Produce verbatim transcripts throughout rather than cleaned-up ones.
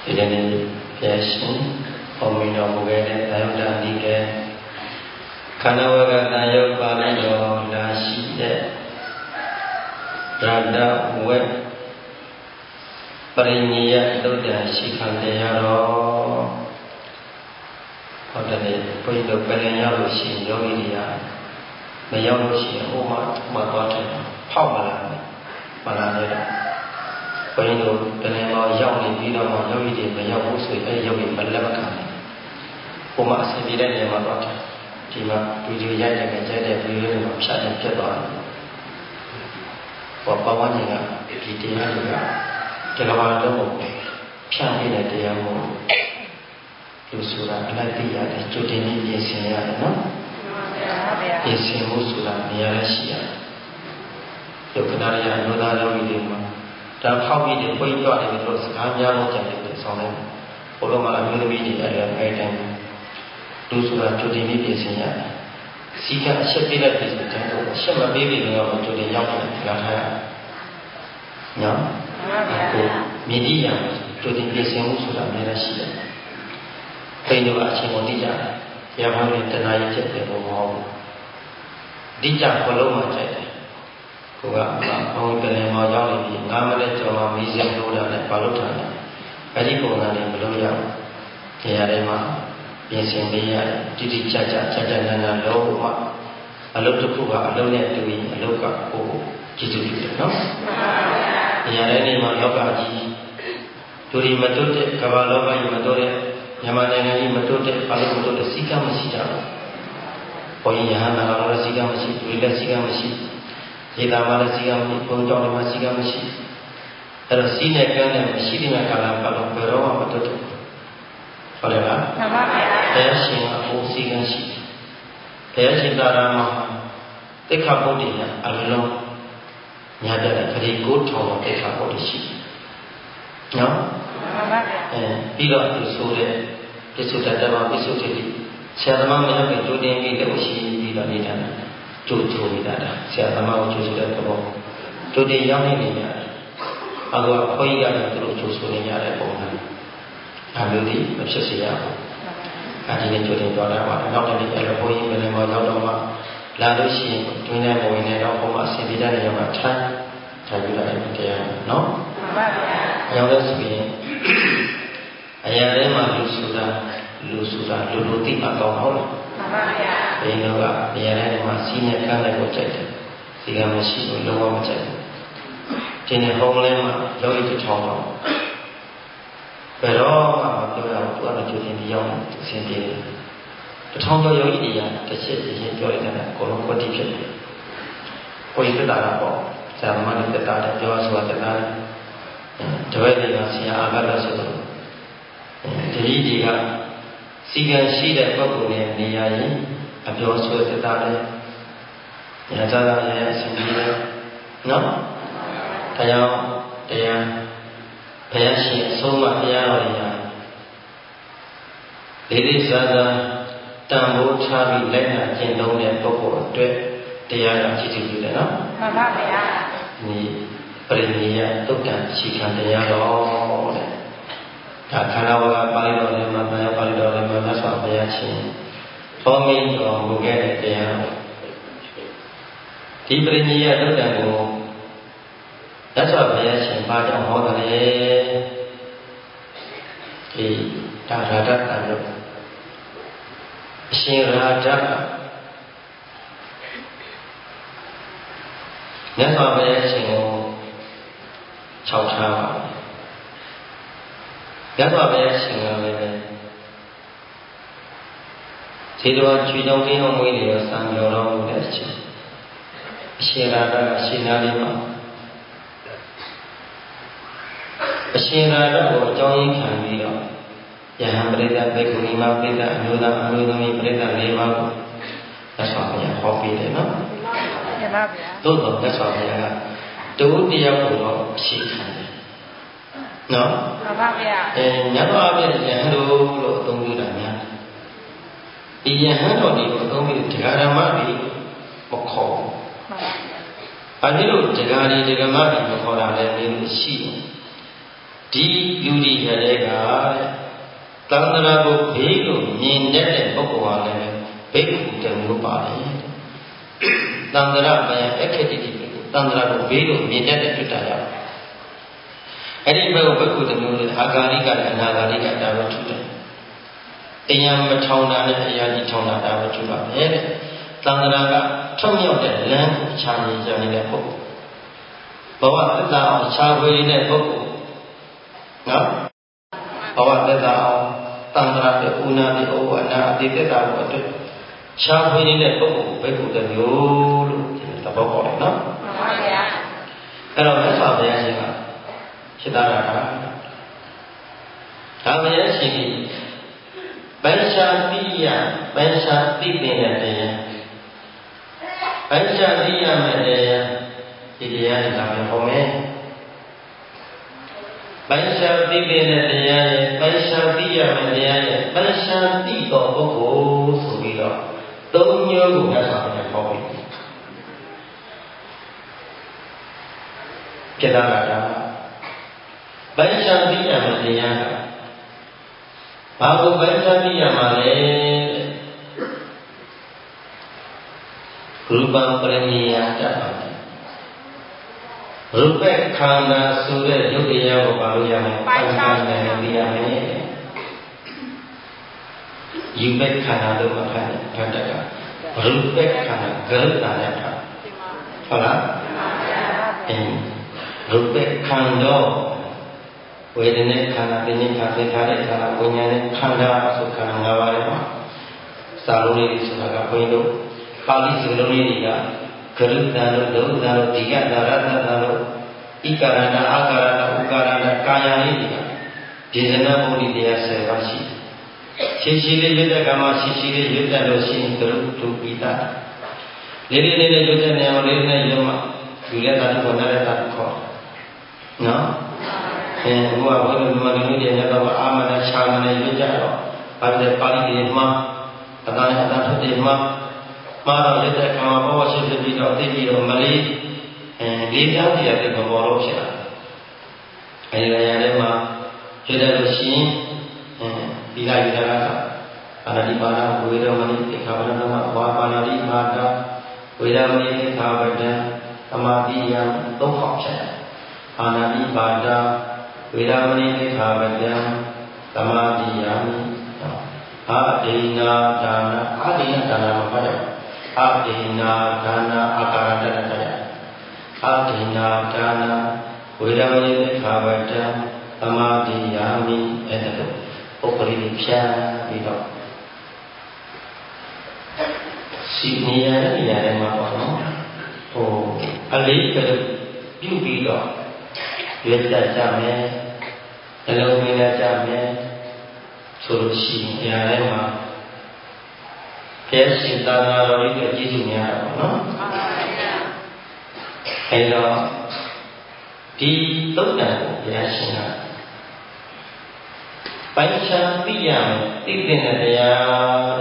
ဒီကနေ့ပြရှင်ဟောမိတော်မူခဲ့တဲ့သာယုတ္တနိကေခန္ဓာဝကတန်ယုတ်ပါဠိတော်လာရှိတဲ့ရတဝေပရိနိယသုတ္တရှိခံတရားတော်ဟောတဲ့ဘုရားတို့ပြန်ရောက်လို့ရှိရင်ယောဂီတွေကမရောက်လို့ရှိရင်ဟိုမှာမှသွားတယ်ဖောက်မလာဘူးမလာနဲ့တော့ဘုရားတို့ပြန်ရောက်ရောက်နေပြီးတော့မှယောဂီတွေမရောက်ဘူးဆိုရင်အဲယောဂီမလက်မခံဘူးဟိုမှာအစီအပြေတဲ့နေရာမှာသွားတယ်ဒီမှာဗီဒီယိုရိုက်တဲ့ကြိုက်တဲ့ဗီဒီယိုတွေမှာဖြတ်တယ်ပြတ်သွားတယ်ဘောပဝန်းကျင်ကဒီတရားတွေကတကဘာလုံးဖြန့်နေတဲ့တရားမို့လူဆိုတာအလိုက်သိရတယ်ကြိုတင်ပြီးပြင်ဆင်ရတယ်နော်ပြင်ဆင်မှုဆိုတာနေရာရှိရတယ်ဒုက္ခနာရအနုသာယောဂီတွေမှာဒါဖောက်ပြီးပြိတ်သွားတယ်လို့စကားများလို့ကြံတယ်ဆောင်းလိုက်ဘုလိုမှာအမျိုးသမီးတွေအဲ့ဒါအဲ့တိုင်းလူဆိုတာကြိုတင်ပြီးပြင်ဆင်ရတယ်စီကအချက်ပေးလိုက်ပြီဆိုတော့အချက်မပေးပြီတော့ကြိုတင်ရောက်တယ်ကြားထားရတယ်နော်ကိုမြည်ရအောင်ကြိုတင်ပြင်ဆင်မှုဆိုတာအများကြီးရှိတယ်သိတော့အချိန်ကိုသိကြတယ်။တရားဟောတဲ့တဏှာကြီးဖြစ်တယ်ဘုံမဟုတ်ဘူး။ဒီကြဘလုံးမှာကြိုက်တယ်။ကိုကဘုံတလည်းမရောက်နေပြီငါးမိနစ်ကျော်မှမီးစင်လို့တာနဲ့ဘာလို့ထားလဲ။အဲဒီပုံစံလေးမလို့ရဘူး။တရားထဲမှာပြင်ဆင်ပေးရတယ်။တိတိကျကျကြကြနန်းနန်းလုံးမှအလုပ်တစ်ခုကအလုပ်နဲ့တူရင်အလုပ်ကကိုကြည့်ကြည့်တယ်နော်။တရားထဲမှာလောကကြီးဒုရီမတွတ်တဲ့ကမ္ဘာလောကကြီးမတွတ်တဲ့မြန်မာနိုင်ငံကြီးမတိုးတဲ့ဘာလို့မတိုးတဲ့စီကံမရှိကြဘူး။ဘုန်းကြီးယဟန်နာတော်လည်းစီကံမရှိ၊ဒီလည်းစီကံမရှိ၊ရေသာမလည်းစီကံမရှိ၊ဘုံကြောင့်လည်းစီကံမရှိ။အဲ့တော့စီနဲ့ကံနဲ့မရှိတဲ့ကာလပတ်လုံးဘယ်တော့မှမတိုးတဲ့။ဟုတ်တယ်လား။မှန်ပါဗျာ။တရားရှင်ကဘုစီကံရှိတယ်။တရားရှင်သာရမှာတိခါဘုဒ္ဓိကအလုံးညာတဲ့ခရီးကိုထောင်တိခါဘုဒ္ဓရှိတယ်။နော်။မှန်ပါဗျာ။အဲပြီးတော့သူဆိုတဲ့ပြစ္ဆုတ်တတ္တဝပြစ္ဆုတ်တိဆရာသမားမရောက်ကြိုတင်ပြီးလက်ရှိပြီးတော့နေတာကြိုချိုနေတာဆရာသမားကိုကြိုဆိုတဲ့သဘောကြိုတင်ရောက်နေနေရတယ်။အခုကခွေးကလည်းသူတို့ကြိုဆိုနေရတဲ့ပုံစံအမျိုးဒီမဖြစ်စေရဘူး။အဲဒီနေ့ကြိုတင်သွားတာပါနောက်တစ်နေ့ကျတော့ဘုန်းကြီးပြန်လာရောက်တော့မှလာလို့ရှိရင်တွင်းထဲမဝင်နေတော့ဘုံမှာအစီအပြေတဲ့နေရာမှာထိုင်ထိုင်ပြီးတော့တရားနော်။မှန်ပါဗျာ။အရောက်လို့ဆိုရင်အရာထဲမှာလူဆိုတာလူဆိုတာလူလူသိမှကောင်းဟုတ်လားမှန်ပါဗျာဘယ်တော့ကအရာထဲမှာစီးနဲ့ကမ်းလိုက်ကိုကြိုက်တယ်စီကမရှိဘူးလုံးဝမကြိုက်ဘူးဒီနေ့ဟောင်းလဲမှာယောဂီတစ်ထောင်တော့ဘယ်တော့မှမပြောရဘူးသူကတော့ကြိုတင်ပြီးရောက်နေအစဉ်ပြေတယ်တစ်ထောင်တော့ယောဂီတွေကတစ်ချက်တစ်ချက်ပြောလိုက်တာအကုန်လုံးကွတိဖြစ်တယ်ကိုယ်သက်တာတော့ဇာမန်သက်တာတဲ့ပြောဆိုတာသက်တာတပည့်တွေကဆရာအာဂတ်လို့ဆိုတော့တတိဒီကစီကံရှိတဲ့ပုဂ္ဂိုလ်ရဲ့နေရာရင်အပြောဆိုသက်တာလေညာသာရဲ့အစဉ်ပြေနော်တရားတရားဘုရားရှင်အဆုံးအမတရားတော်ရာလေးလေးစားစားတန်ဖိုးထားပြီးလက်နာကျင့်သုံးတဲ့ပုဂ္ဂိုလ်အတွက်တရားကကြည့်ကြည့်တယ်နော်မှန်ပါဗျာဒီပရိနိယသုတ္တံရှိခံတရားတော်တဲ့ဒါခန္ဓာဝကပါဠိတော်ထဲမှာဗာပါဠိတော်ထဲမှာမြတ်စွာဘုရားရှင်ဟောမိတော်မူခဲ့တဲ့တရားဒီပရိနိယသုတ္တံကိုမြတ်စွာဘုရားရှင်ဘာကြောင့်ဟောတယ်လဲဒီဒါရတ္တတန်လို့အရှင်ရာဇကမြတ်စွာဘုရားရှင်ကိုခြောက်ထားပါမြတ်စွာဘုရားရှင်ကလည်းခြေတော်ချွေကြောင့်တင်းအောင်မွေးနေရစံတော်တော်မူတဲ့အချိန်အရှင်ရာဇကအရှင်နာလေးမှာအရှင်ရာဇကိုအကြောင်းရင်းခံပြီးတော့ယဟန်ပရိသတ်ဘေကုဏီမပရိသတ်အမျိုးသားအမျိုးသမီးပရိသတ်၄ပါးကိုမြတ်စွာဘုရားဟောပေးတယ်နော်မှန်ပါဗျာသို့တော်မြတ်စွာဘုရားကတူတရားကိုတော့ရှိခံတယ်နော်မှန်ပါဗျာအဲမြတ်စွာဘုရားယဟန်တို့လို့အသုံးပြုတာများဒီယဟန်တော်ဒီကိုအသုံးပြုတရားဓမ္မတွေမခေါ်ဘူးမှန်ပါဗျာအဲဒီလိုတရားတွေဓမ္မတွေမခေါ်တာလည်းမျိုးရှိတယ်ဒီလူတွေရတဲ့ကတန်ត្រာကိုဘေးကိုမြင်တတ်တဲ့ပုဂ္ဂိုလ်ဟာလည်းဘိက္ခုတမျိုးပါတယ်တန်ត្រာမယအခက်တိတိတန်ត្រာကိုဘေးကိုမြင်တတ်တဲ့တွေ့တာရအဲ့ဒီဘက်ကိုဘိက္ခုတမျိုးနဲ့အာဂါရိကအနာဂါရိကဒါပဲထူတယ်အယံမထောင်တာနဲ့အရာကြီးထောင်တာဒါပဲထူပါမယ်တဲ့တန်ត្រာကထွတ်မြောက်တဲ့လမ်းကိုခြားမြင်ကြနေတဲ့ပုဂ္ဂိုလ်ဘဝတတအောင်ခြားဝေးနေတဲ့ပုဂ္ဂိုလ်နော်ဘဝတတအောင်တန်ត្រာတဲ့ဥနာတဲ့ဩဝနာအတိတ္တတာကိုအတွက်ခြားဝေးနေတဲ့ပုဂ္ဂိုလ်ဘိက္ခုတမျိုးလို့ဒီသဘောပေါက်တယ်နော်မှန်ပါဗျာအဲ့တော့မြတ်စွာဘုရားရှင်ကစိတ္တရာကဒါဘုရားရှင်ကြီးပัญชာတိယပัญชာတိပင်တဲ့တရားပัญชာတိယမဲ့တရားဒီတရားတွေလာမယ်ဟောမယ်ပัญชာတိပင်တဲ့တရားရဲ့ပัญชာတိယမဲ့တရားရဲ့ပัญชာတိတော်ပုဂ္ဂိုလ်ဆိုပြီးတော့သုံးမျိုးကိုမြတ်စွာဘုရားဟောပြီးပြတာကပัญชာတိယမဲ့တရားကဘာကိုပัญชာတိယမှာလဲရူပံပရိနိယတတ်ပါတယ်ရူပခန္ဓာဆိုတဲ့ယုတ်တရားကိုဘာလို့ရမလဲပัญชာတိယသိရမယ်ယူပခန္ဓာလို့မှတ်ထားတယ်ဖတ်တက်ကရူပခန္ဓာဂရုဏာနဲ့ထားဟုတ်လားအင်းရူပခန္ဓာဝေဒနာခန္ဓာပညာခန္ဓာသင်္ခါရခန္ဓာဝိညာဉ်ခန္ဓာဆိုခန္ဓာ၅ပါးရဲ့မှာစာလုံးလေးဆိုတာကဘုန်းကြီးတို့ပါဠိစကားလုံးလေးတွေကဂရုဏာလို့ဒုက္ခလို့ဒီကတာရတ္တလို့ဣကာရဏအာကာရဏဥကာရဏကာယလေးတွေကဒေသနာဘုဒ္ဓတရားဆယ်ပါးရှိရှိရှိလေးရွတ်တဲ့ကမှာရှိရှိလေးရွတ်တဲ့လို့ရှိရင်ဂရုတုပိတာလေးလေးလေးရွတ်တဲ့နေရာမှာလေးနဲ့ရွတ်မှယူလက်တာကိုနားလက်တာကိုခေါ်နော်အဲဘုရားဘုရားမြတ်လူတွေနဲ့တော့အာမနာရှာမနာရွတ်ကြတော့ဘာလဲပါဠိတွေမှာအတားအတားထုတ်တယ်မှာမှာတော့ရွတ်တဲ့ကမှာဘောရှိဖြစ်ပြီးတော့သိပြီးတော့မလေးအဲလေးပြောင်းပြရတဲ့ဘောလို့ဖြစ်လာအဲဒီနေရာထဲမှာရွတ်တယ်လို့ရှိရင်အဲဒီလာယူတာကပါဠိပါဠိဝေဒမဏိသေခါဝရဏမဝါပါဠိမာတာဝေဒမဏိသေခါဝရဏသမာတိယသုံးခေါက်ဖြစ်တယ်အာနာတိပါဒဝေဒမဏိသေခါဝရဏသမာတိယအာဒိနာဒါနာအာဒိနာဒါနာမှာပါတယ်အာဒိနာဒါနာအာကာရတတ္တယအာဒိနာဒါနာဝေဒမဏိသေခါဝရဏသမာတိယမိအဲ့ဒါလို့ပုဂ္ဂလိဖြာပြီးတော့စီနေရတဲ့နေရာတွေမှာပေါ့နော်ဟိုအလေးကပြုပြီးတော့ရွေးကြကြမယ်အလုံးမင်းကြမယ်ဆိုလို့ရှိရင်နေရာတွေမှာဘုရားရှင်သာသနာတော်ကြီးရဲ့ကျေးဇူးများတာပေါ့နော်အဲတော့ဒီသုတ်တံကိုဘုရားရှင်ကပัญชาတိယသိတဲ့တရား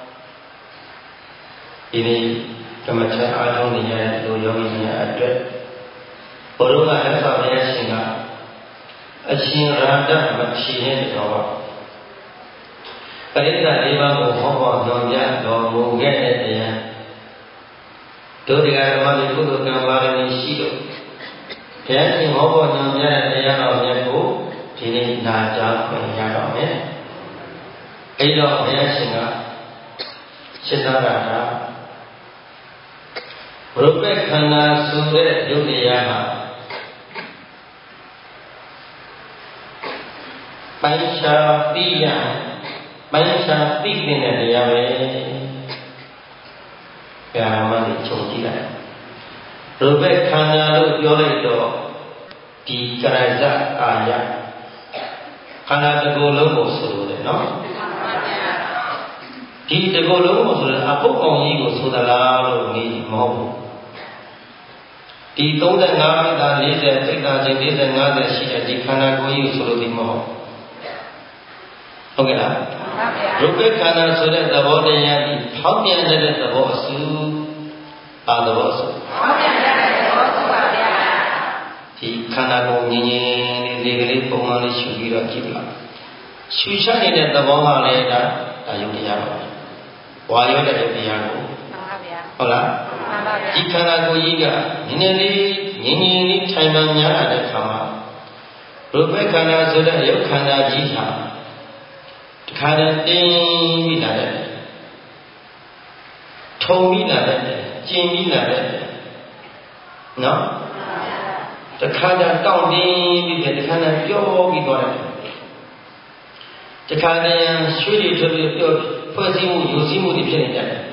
ဒီနေ့ဓမ္မချအားထုတ်နေရတဲ့လူယောဂီများအတွက်ဘုရားကလက်ဆောင်ဘုရားရှင်ကအရှင်ရာဒမဖြေတဲ့တော်ပရိသတ်လေးပါးကိုဟောပေါ်တော်ပြတော်မူခဲ့တဲ့တရားတို့တရားဓမ္မတွေကုသိုလ်ကံပါရမီရှိလို့ဘုရားရှင်ဟောပေါ်တော်ပြတဲ့တရားတော်မြတ်ကိုဒီနေ့နာကြားခွင့်ရတော့မယ်အဲ့တော့ဘုရားရှင်ကစိတ္တရာကရူပခန္ဓာဆိုတဲ့ယုတ်တရားဟာပัญชาတိယပัญชาတိတဲ့တရားပဲကာမနဲ့ချုပ်ကြည့်လိုက်ရူပခန္ဓာလို့ပြောလိုက်တော့ဒီကရဇအာယခန္ဓာတစ်ခုလုံးကိုဆိုလို့လေနော်ဒီတစ်ခုလုံးကိုဆိုရင်အပုပ်ကောင်ကြီးကိုဆိုသလားလို့မေးမဟုတ်ဘူးဒီသုံး၅မိသား၄၀စိတ်ဓာတ်ချင်း၄၀ ၅၀ရှိတဲ့ဒီခန္ဓာကိုယ်ကြီးကိုဆိုလို့ဒီမဟုတ်ဟုတ်ကဲ့လားရူပခန္ဓာဆိုတဲ့သဘောတရားဒီဖောက်ပြန်တဲ့သဘောအစုပါသဘောအစုဖောက်ပြန်တဲ့သဘောအစုပါဗျာဒီခန္ဓာကိုယ်ငြင်းငြင်းလေးလေးကလေးပုံမှန်လေးရှုပြီးတော့ကြည့်ပါရှုချနေတဲ့သဘောကလည်းဒါဒါယုတ်တရားပါဝါရောတဲ့ယုတ်တရားကိုဟုတ်လားဒီခန္ဓာကိုယ်ကြီးကနည်းနည်းလေးငြင်းငြင်းလေးထိုင်မှန်များလာတဲ့ခါမှာရူပခန္ဓာဆိုတဲ့ယုတ်ခန္ဓာကြီးဟာတခါတည်းတင်းပြီးလာတဲ့ထုံပြီးလာတဲ့ကျင်ပြီးလာတဲ့နော်တခါတည်းတောင့်တင်းပြီးတဲ့တခါတည်းပျော်ပြီးသွားတယ်တခါတည်းရွှေတွေထွက်ပြီးပျော်ဖွဲ့စည်းမှုယူစည်းမှုတွေဖြစ်နေကြတယ်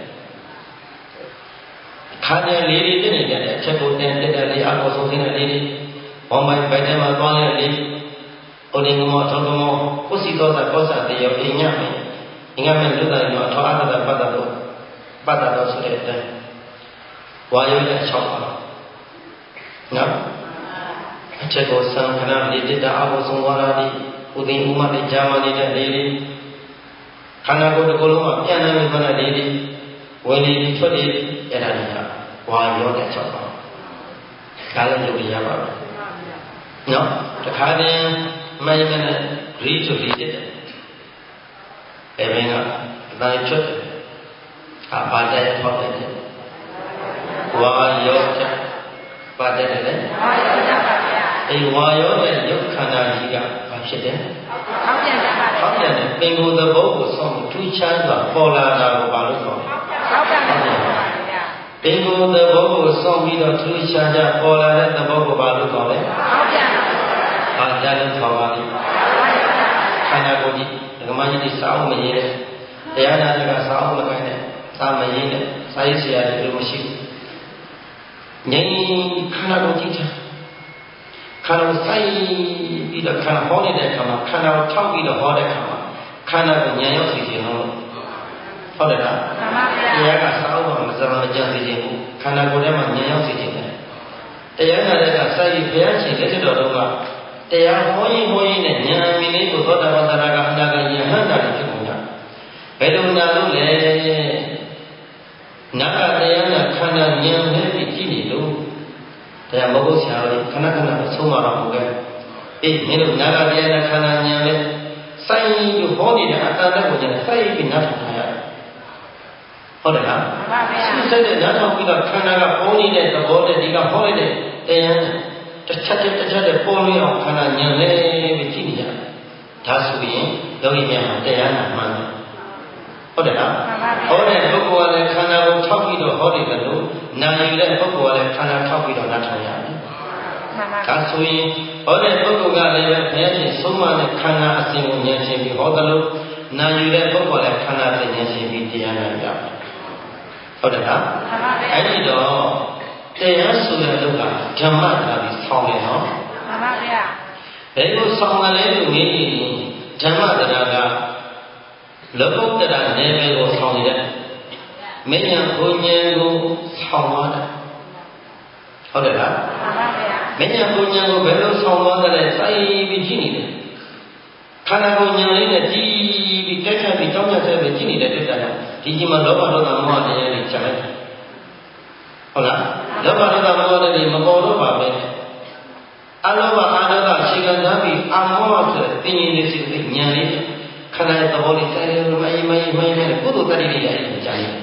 ခါတဲ့လေးတွေတက်နေကြတယ်အချက်ကိုတန်တက်တဲ့လေးအကောဆုံးတဲ့လေးတွေဘောင်မိုင်ဘိုင်ထဲမှာသွားတဲ့လေးအိုလင်ကမောထောင်းကမောကိုစီသောတာကောစာတေယောအိညာမေအင်္ဂမေလူတိုင်းတော့အထောအတ္တပတ်တတော်ပတ်တတော်ဆိုတဲ့အတိုင်းဝါယောရဲ့၆ပါးနော်အချက်ကိုစံခဏလေးတက်တာအကောဆုံးသွားတာဒီဥသိဥမတဲ့ဂျာမနေတဲ့လေးလေးခန္ဓာကိုယ်တစ်ခုလုံးမှာပြန်နေပြီခန္ဓာလေးလေးဝင်နေပြီထွက်နေအဲ့ဒါတွေကဝါရောတဲ့၆ပါးဒါလည်းယုတ်တရားပါပဲနော်တခါတည်းမိုင်းနဲ့ရီးဆိုပြီးတက်တယ်အဲ့ဘင်းကအတိုင်းချွတ်တယ်အပါတဲ့ထောက်တယ်ဝါရောတဲ့ပါတယ်လေဝါရောတဲ့ပါဗျာအေးဝါရောတဲ့ယုတ်ခန္ဓာကြီးကဘာဖြစ်တယ်ဟောက်ပြန်ကြပါလေဟောက်ပြန်တယ်ပင်ကိုယ်သဘောကိုဆောင်းထူးခြားစွာပေါ်လာတာကိုဘာလို့ဆိုဟောက်ပြန်တယ်ပါဗျာပင်ကိုယ်သဘောကိုဆောင်းပြီးတော့ထူးခြားကြပေါ်လာတဲ့သဘောကိုဘာလို့ဆိုလဲဟောက်ပြန်တယ်ဘာကြလို့ခေါ်ပါလိမ့်ခန္ဓာကိုယ်ကြီးဓမ္မကြီးဒီစာအုပ်မရေးတဲ့တရားနာတွေကစာအုပ်မကိုင်းတဲ့စာမရေးတဲ့စာရေးဆရာတွေလို့မရှိဘူးငြိမ်းခန္ဓာကိုယ်ကြီးထားခန္ဓာကိုစိုက်ပြီးတော့ခန္ဓာဟောနေတဲ့အခါမှာခန္ဓာကိုထောက်ပြီးတော့ဟောတဲ့အခါမှာခန္ဓာကိုဉာဏ်ရောက်စေခြင်းလို့ဟုတ်တယ်လားမှန်ပါဗျာတရားကစာအုပ်မှာမစမ်းမကြံစေခြင်းဘူးခန္ဓာကိုယ်ထဲမှာဉာဏ်ရောက်စေခြင်းပဲတရားနာတဲ့ကစိုက်ပြီးဘုရားရှင်လက်ထတော်တော့ကတရားဟောရင်ဟောရင်နဲ့ဉာဏ်မိလေးကိုသောတာပန်သရကအနာဂတ်ယဟန္တာတွေဖြစ်ကုန်ကြဘယ်လိုနာလို့လဲနာကတရားနာခန္ဓာဉာဏ်နဲ့ပြီးကြည့်နေလို့တရားမဟုတ်ဆရာတို့ခဏခဏဆုံးမတော့ဘူးကဲအေးမင်းတို့နာကတရားနာခန္ဓာဉာဏ်နဲ့စိုင်းပြီးဟောနေတဲ့အတ္တတက်ကိုကျန်စိုက်ပြီးနားထောင်ရရတယ်ဟုတ်တယ်လားမှန်ပါဗျာစိတ်နဲ့နားထောင်ပြီးတော့ခန္ဓာကပေါ်နေတဲ့သဘောနဲ့ဒီကဟောလိုက်တဲ့တရားတစ်ချက်တစ်ချက်နဲ့ပေါ်လို့အောင်ခန္ဓာဉာဏ်နဲ့ပြီးကြည့်နေရတယ်ဒါဆိုရင်ယောဂီများတရားနာမှန်တယ်ဟုတ်တယ်လားဟောတဲ့ပုဂ္ဂိုလ်ကလည်းခန္ဓာကိုထောက်ပြီးတော့ဟောနေတယ်လို့နာယူတဲ့ပုဂ္ဂိုလ်ကလည်းခန္ဓာထောက်ပြီးတော့နားထောင်ရတယ်ဒါဆိုရင်ဟောတဲ့ပုဂ္ဂိုလ်ကလည်းဘုရားရှင်ဆုံးမတဲ့ခန္ဓာအစဉ်ကိုဉာဏ်ရှင်ပြီးဟောတယ်လို့နာယူတဲ့ပုဂ္ဂိုလ်လည်းခန္ဓာသိဉာဏ်ရှင်ပြီးတရားနာကြဟုတ်တယ်လားအဲ့ဒီတော့တရားဆိုတဲ့လူကဓမ္မတရားပြီးဆောင်းတယ်နော်မှန်ပါဗျာဘယ်လိုဆောင်းတယ်လဲလို့မြင်ရင်ဓမ္မတရားကလောကုတ္တရာနယ်ပယ်ကိုဆောင်းနေတဲ့မဉ္ဇဉ်ဘုံဉဏ်ကိုဆောင်းသွားတယ်ဟုတ်တယ်လားမှန်ပါဗျာမဉ္ဇဉ်ဘုံဉဏ်ကိုဘယ်လိုဆောင်းသွားတယ်လဲစိုက်ပြီးကြည့်နေတယ်ခန္ဓာကိုယ်ဉာဏ်လေးနဲ့ကြည့်ပြီးတက်ခတ်ပြီးတောင်းကြဆက်ပြီးကြည့်နေတဲ့တက်တာဒီကြီးမှာလောဘဒေါသမောဟတရားတွေကြာလိုက်တယ်ဟုတ်လားလောဘဒေါသမောဟတွေမပေါ်တော့ပါပဲအလောဘအာဒေါသရှိကံသားပြီးအမောဟဆိုတဲ့သင်္ញင်လေးစိတ်ဉာဏ်လေးခန္ဓာရဲ့သဘောလေးဆိုင်လို့မအေးမအေးမအေးနဲ့ကုသိုလ်တတိလေးရည်ကြာနေ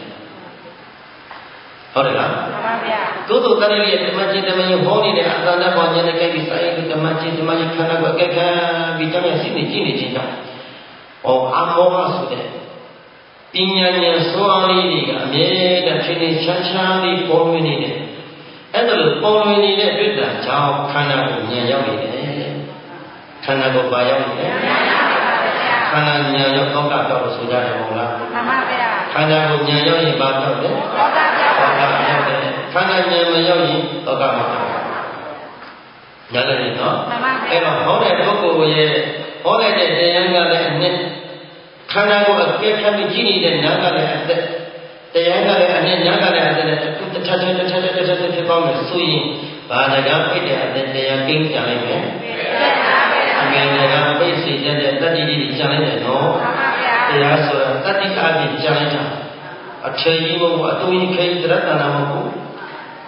ဟုတ်တယ်လားမှန်ပါဗျာကုသိုလ်တတိလေးရဲ့ဓမ္မချင်းဓမ္မယဟောနေတဲ့အတ္တနဲ့ပေါ်ဉာဏ်နဲ့ကြိုက်ပြီးဆိုင်ပြီးဓမ္မချင်းဓမ္မယခန္ဓာကိုအကဲခံပြီးတမ်းရစိတ်နဲ့ကြည့်နေခြင်းကြောင့်ဩအမောဟဆိုတဲ့ပညာဉာဏ်စွမ်းလေးတွေကအမြဲတမ်းဖြစ်နေချမ်းချမ်းလေးပေါ်ဝင်နေတယ်အဲ့ဒါလို့ပေါ်ဝင်နေတဲ့တွေ့တာကြောင့်ခန္ဓာကိုဉာဏ်ရောက်နေတယ်ခန္ဓာကိုပါရောက်နေတယ်ခန္ဓာဉာဏ်ရောက်တော့ကတော့ဆိုကြတယ်မဟုတ်လားမှန်ပါဗျာခန္ဓာကိုဉာဏ်ရောက်ရင်ဘာပြောလဲသောတာပြောက်ပါဗျာခန္ဓာဉာဏ်မရောက်ရင်သောတာမပြောက်ညာလည်းနော်မှန်ပါဗျာအဲ့တော့ဟောတဲ့ပုဂ္ဂိုလ်ရဲ့ဟောတဲ့တရားကလည်းအနှစ်ခန္ဓာကိုအကဲခတ်ပြီးကြည့်နေတဲ့နာကလည်းအသက်တရားကလည်းအနှစ်နာကလည်းအသက်နဲ့တစ်ထပ်တစ်ထပ်တစ်ထပ်တစ်ထပ်ဖြစ်သွားမယ်ဆိုရင်ဘာတကပိတ်တဲ့အသက်တရားကိန်းကြလိုက်မယ်အမေကပိတ်စီတဲ့တတ္တိကြီးကြလိုက်တယ်နော်တရားဆိုတာတတ္တိအပြင်ကြလိုက်တာအထေကြီးမဟုတ်ဘူးအတူကြီးခိတ္တရတနာမဟုတ်ဘူးဟုတ်လားကု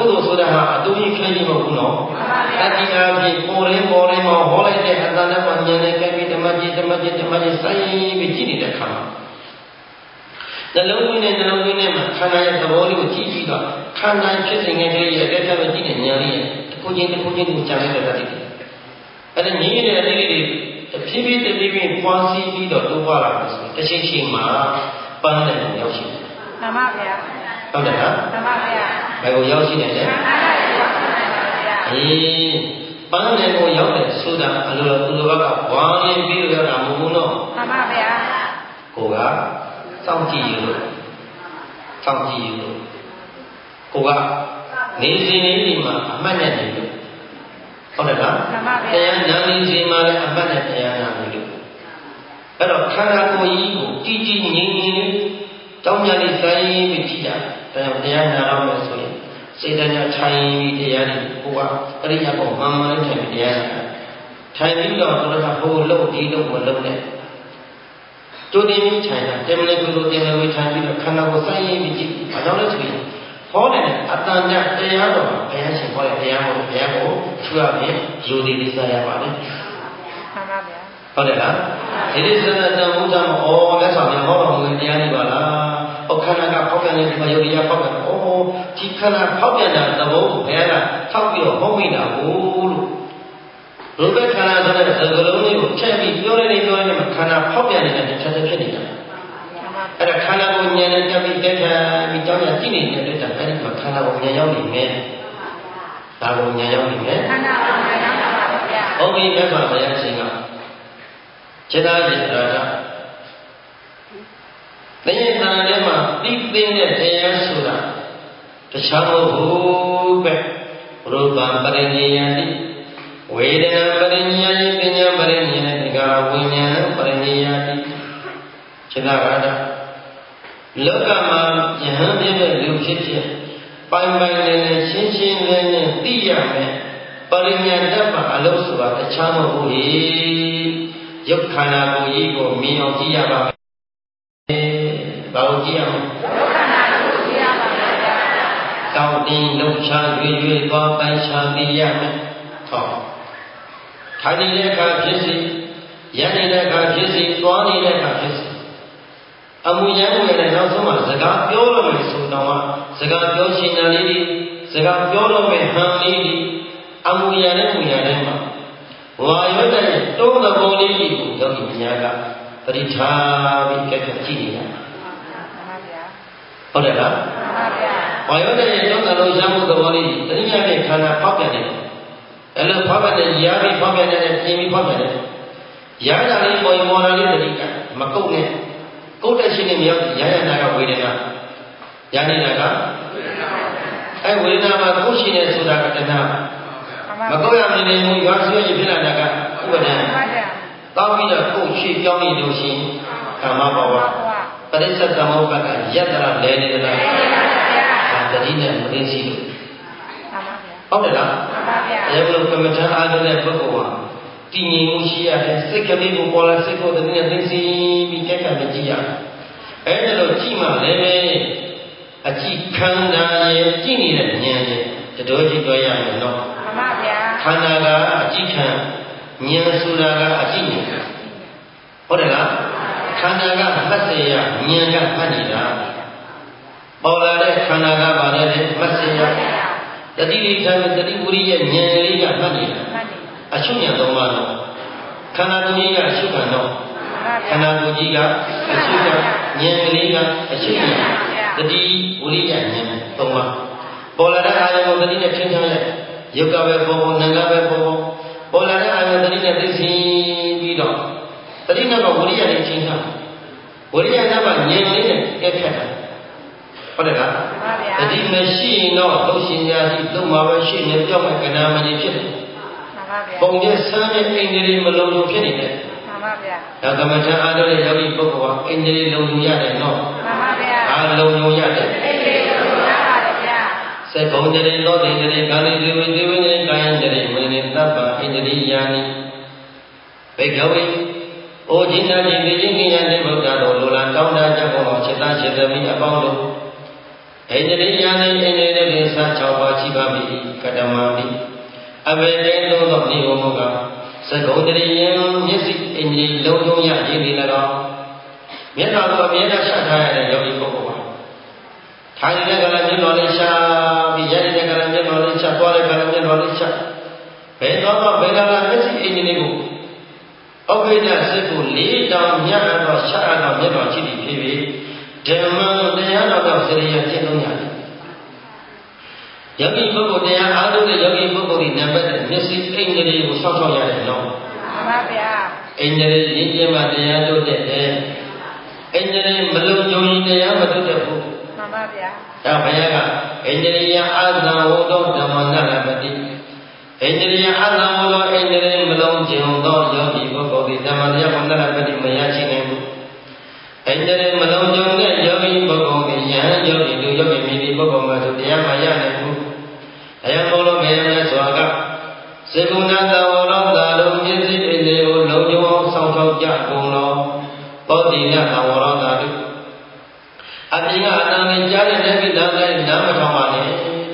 ကုသိုလ်ဆိုတာဟာအတူကြီးခဲကြီးမဟုတ်ဘူးနော်တတိယအဖြစ်ပေါ်ရင်းပေါ်ရင်းမှာဟောလိုက်တဲ့အတ္တနဲ့မှဉာဏ်နဲ့ကြည့်ပြီးဓမ္မကြီးဓမ္မကြီးဓမ္မကြီးစိုင်းပြီးကြည့်နေတဲ့အခါမှာနှလုံးသွင်းနဲ့နှလုံးသွင်းနဲ့မှာခန္ဓာရဲ့သဘောလေးကိုကြည့်ပြီးတော့ခန္ဓာဖြစ်စဉ်ငယ်လေးရဲ့လက်ထပ်ပဲကြည့်တဲ့ဉာဏ်လေးရဲ့တစ်ခုချင်းတစ်ခုချင်းကိုကြားလိုက်တဲ့တတိအဲ့ဒါငြင်းနေတဲ့အတိတ်တွေဖြည်းဖြည်းတဖြည်းဖြည်းပွားစီပြီးတော့တိုးပွားလာတယ်ဆိုတစ်ချိန်ချိန်မှာပန်းတယ်ကိုရောက်ရှိတယ်မှန်ပါဗျာဟုတ်တယ်လားမှန်ပါဗျာဘယ်ကိုရောက်ရှိတယ်လဲမှန်ပါဗျာအေးပန်းတယ်ကိုရောက်တယ်ဆိုတာအလိုလိုသူတို့ကဝါရင်းပြီးတော့ရောက်တာမဟုတ်ဘူးနော်မှန်ပါဗျာကိုကစောင့်ကြည့်ရလို့စောင့်ကြည့်ရလို့ကိုကနေစဉ်နေဒီမှာအမှတ်နဲ့နေလို့ဟုတ်တယ်လားမှန်ပါဗျာတရားနာနေစဉ်မှာလည်းအမှတ်နဲ့တရားနာနေလို့အဲ့တော့ခန္ဓာကိုယ်ကြီးကိုတည်တည်ငြိမ်ငြိမ်လေးတောင်းကြလေးဆိုင်ပြီးကြည့်တာဒါကြောင့်တရားနာတော့မယ်ဆိုရင်စေတနာထိုင်ပြီးတရားတွေကိုကအရိယာပေါ်မှန်မှန်ထိုင်ပြီးတရားနာထိုင်ပြီးတော့ဘုရားဟိုလုံးဒီလုံးမလုံးနဲ့ကျိုးတင်ပြီးထိုင်တာတမန်ကိုလိုတင်လို့ထိုင်ပြီးတော့ခန္ဓာကိုယ်ဆိုင်ပြီးကြည့်ဘာကြောင့်လဲဆိုရင်ဟောတဲ့အတ္တညတရားတော်ဘုရားရှင်ဟောတဲ့တရားကိုဘုရားကိုထူရပြင်ယူသည်လေးစားရပါလိမ့်မှန်ပါဗျာဟုတ်တယ်လားဒီလိုစနတံဘုရားမဩလက်ဆောင်ပြန်ဟောတော်မူတဲ့တရားတွေပါလားဟောခန္ဓာကဖောက်ပြန်နေတဲ့ယုတ်တရားဖောက်ပြန်ဩဒီခန္ဓာဖောက်ပြန်တာသဘောကိုဘုရားကထောက်ပြီးတော့ဟောမိတာကိုလို့ရူပခန္ဓာဆိုတဲ့သကလုံးလေးကိုချက်ပြီးပြောနေနေပြောနေမှာခန္ဓာဖောက်ပြန်နေတဲ့တစ်ချက်တစ်ဖြစ်နေတာအဲ့ဒါခန္ဓာကိုဉာဏ်နဲ့တက်ပြီးတက်ခံပြီးကြောင်းရကြည့်နေတဲ့အတွက်အဲ့ဒီမှာခန္ဓာကိုဉာဏ်ရောက်နေမယ်ဒါကိုဉာဏ်ရောက်နေမယ်ခန္ဓာကိုဉာဏ်ရောက်ပါဗျာဟုတ်ပြီမြတ်စွာဘုရားရှင်ကခြေသားရှင်ရာကတည်ရင်တန်ထဲမှာပြီးသိတဲ့တရားဆိုတာတခြားမဟုတ်ဘူးပဲရူပံပရိနိယတိဝေဒနာပရိနိယတိပညာပရိနိယတိကာဝိညာဏပရိနိယတိခြေသားရတာလောကမှာယဟန်ပြည့်တဲ့လူဖြစ်ဖြစ်ပိုင်ပိုင်နဲ့နဲ့ရှင်းရှင်းလင်းလင်းသိရမယ်ပရိညာတ္တမှာအလုံးစုံတခြားမဟုတ်ဘူးရုပ်ခန္ဓာကိုယ်ကြီးကိုမြင်အောင်ကြည့်ရပါမယ်။ဘာလို့ကြည့်ရမလဲ။ရုပ်ခန္ဓာကိုကြည့်ရပါမယ်ဗျာ။တောင်းတင်းလှုပ်ရှားရွေ့ရွေ့သွားပိုင်းခြားသိရမယ်။ဟော။ထိုင်နေတဲ့အခါဖြစ်စီရနေတဲ့အခါဖြစ်စီသွားနေတဲ့အခါဖြစ်စီအမှုရမ်းမှုရဲ့နောက်ဆုံးမှာစကားပြောလို့မယ်ဆိုတော့စကားပြောချင်တာလေးတွေစကားပြောလို့မယ်ဟန်လေးတွေအမှုရတဲ့မှုရတဲ့မှာဝါရွတ်တဲ့တုံးသဘောလေးကြီးကိုယောဂီများကပရိထားပြီးကြက်ကြက်ကြည့်နေတာမှန်ပါဗျာဟုတ်တယ်လားမှန်ပါဗျာဝါရွတ်တဲ့တုံးသလုံးရမှုသဘောလေးတတိယနဲ့ခန္ဓာဖောက်ပြန်တယ်အဲ့လိုဖောက်ပြန်တဲ့ရာပြီးဖောက်ပြန်တဲ့ပြင်ပြီးဖောက်ပြန်တယ်ရာတာလေးပေါ်ရင်ပေါ်တာလေးတတိကမကုတ်နဲ့ကုတ်တဲ့ရှိနေမြောက်ရာရနာကဝေဒနာရာနေတာကအဲဝေဒနာမှာကုတ်ရှိနေဆိုတာကတဏှာမကုတ်ရမနေဘူးရွာဆွေးရဖြစ်လာတာကဥပဒံတောင်းပြီးတော့ကုတ်ရှိပြောင်းနေလို့ရှိရင်ကာမဘဝပရိစ္ဆေသမုပ္ပါဒယတ္တရလဲနေလားဒါတတိနဲ့မသိရှိလို့ဟုတ်တယ်လားအဲလိုကမ္မထာအားထုတ်တဲ့ပုဂ္ဂိုလ်ဟာတည်ငြိမ်မှုရှိရတယ်စိတ်ကလေးကိုပေါ်လာစိတ်ကိုတတိနဲ့သိသိပြီးကြက်ကြက်ကြည့်ရတယ်အဲဒါလို့ကြည့်မှလည်းပဲအကြည့်ခန္ဓာရဲ့ကြည့်နေတဲ့ဉာဏ်ရဲ့တတော်ကြည့်တွေ့ရမယ်နော်မှန်ပါဗျာခန္ဓာကအကြည့်ခံဉာဏ်ဆိုတာကအကြည့်ဉာဏ်ဟုတ်တယ်လားခန္ဓာကမှတ်စေရဉာဏ်ကမှတ်နေတာပေါ်လာတဲ့ခန္ဓာကပါလေမှတ်စေရတတိလိခံတတိဝိရိယဉာဏ်လေးကမှတ်နေတာအရှုဉာဏ်သုံးပါးတော့ခန္ဓာကိုယ်ကြီးကအရှုခံတော့ခန္ဓာကိုယ်ကြီးကအရှုခံဉာဏ်ကလေးကအရှုဉာဏ်တတိဝိရိယဉာဏ်သုံးပါးပေါ်လာတဲ့အာယုံကိုတတိနဲ့ထင်ထားလိုက်ယုတ်ကပဲပေါ်ပေါ်နာကပဲပေါ်ပေါ်ပေါ်လာတဲ့အာယုံတတိနဲ့သိသိပြီးတော့တတိနဲ့ကဝိရိယနဲ့ချင်းထားဝိရိယနဲ့ကဉာဏ်လေးနဲ့ကဲဖြတ်တာဟုတ်တယ်လားတတိမရှိရင်တော့လှုပ်ရှင်ရာရှိလုံမှာပဲရှိနေပြောက်မဲ့ကဏ္ဍမကြီးဖြစ်တယ်ပုံကျဆန်းတဲ့အိန္ဒြေမလုံးလုံးဖြစ်နေတယ်မှန်ပါဗျာဒါကမ္မထာအားထုတ်တဲ့ယောဂီပုဂ္ဂိုလ်ကအိန္ဒြေလုံးလုံးရတယ်နော်မှန်ပါဗျာအားလုံးလုံးရတယ်အိန္ဒြေလုံးလုံးရပါတယ်ဗျာစေဘုံတရေသောတိတရေကာလိဇေဝေဇေဝေနေကာယံတရေမနေသဗ္ဗအိန္ဒြိယာနိဘေကဝေအိုจิตနာจิตသိခြင်းကိယံတိဗုဒ္ဓတော်လိုလားတောင်းတကြကုန်သောจิตသားจิตသမီးအပေါင်းတို့အိန္ဒြေယနိအိန္ဒြေတဲ့ကိစ္စ၆ပါးရှိပါပြီကတမတိအဘေကေသောသောနိဝမကသကုံတရိယံမျက်စိအိန္ဒြေလုံးလုံးရရည်သည်၎င်းမျက်တော်ကိုအမြဲတမ်းရှောက်ထားရတဲ့ယောဂီပုဂ္ဂိုလ်ပါထိုင်တဲ့ကလည်းမျက်တော်လေးရှာပြီးရတဲ့ကလည်းမျက်တော်လေးရှာသွားတဲ့ကလည်းမျက်တော်လေးရှာဘယ်တော့မှဘယ်ကလာမျက်စိအိန္ဒြေကိုဩဝိဒစိတ်ကိုလေးတောင်မြတ်တော့ရှာတော့မျက်တော်ရှိသည်ဖြစ်ပြီးဓမ္မတရားတော်တော့စရိယကျင့်သုံးရတယ်ယောဂီပုဂ္ဂိုလ်တရားအားထုတ်တဲ့ယောဂီပုဂ္ဂိုလ်ဒီနံပါတ်မျက်စိအိန္ဒြေကိုစောင့်ရှောက်ရတယ်နော်မှန်ပါဗျာအိန္ဒြေရင်းကျင်းမှတရားတို့တဲ့အိန္ဒြေမလုံခြုံရင်တရားမတို့တဲ့ဘူးမှန်ပါဗျာဒါဘုရားကအိန္ဒြေယအာသံဝတောဓမ္မနာလပတိအိန္ဒြေယအာသံဝတောအိန္ဒြေမလုံခြုံသောယောဂီပုဂ္ဂိုလ်ဒီဓမ္မတရားကိုနာလပတိမရရှိနိုင်ဘူးအိန္ဒြေမလုံခြုံတဲ့ယောဂီပုဂ္ဂိုလ်ဒီယဟန်ယောဂီလူယောဂီမိဒီပုဂ္ဂိုလ်မှာဆိုတရားမရနိုင်ဘူးအယံဘောလုံးမေမေစွာကစေကုဏသဝရောသာလုံးမြင့်စိတ်အိန္ဒြေကိုလုံခြုံအောင်စောင့်ရှောက်ကြကုန်လောသောတိနသဝရောသာတုအပြင်ကအတန်လေးကြားတဲ့လက်ပြီးသားတိုင်းနားမထောင်ပါနဲ့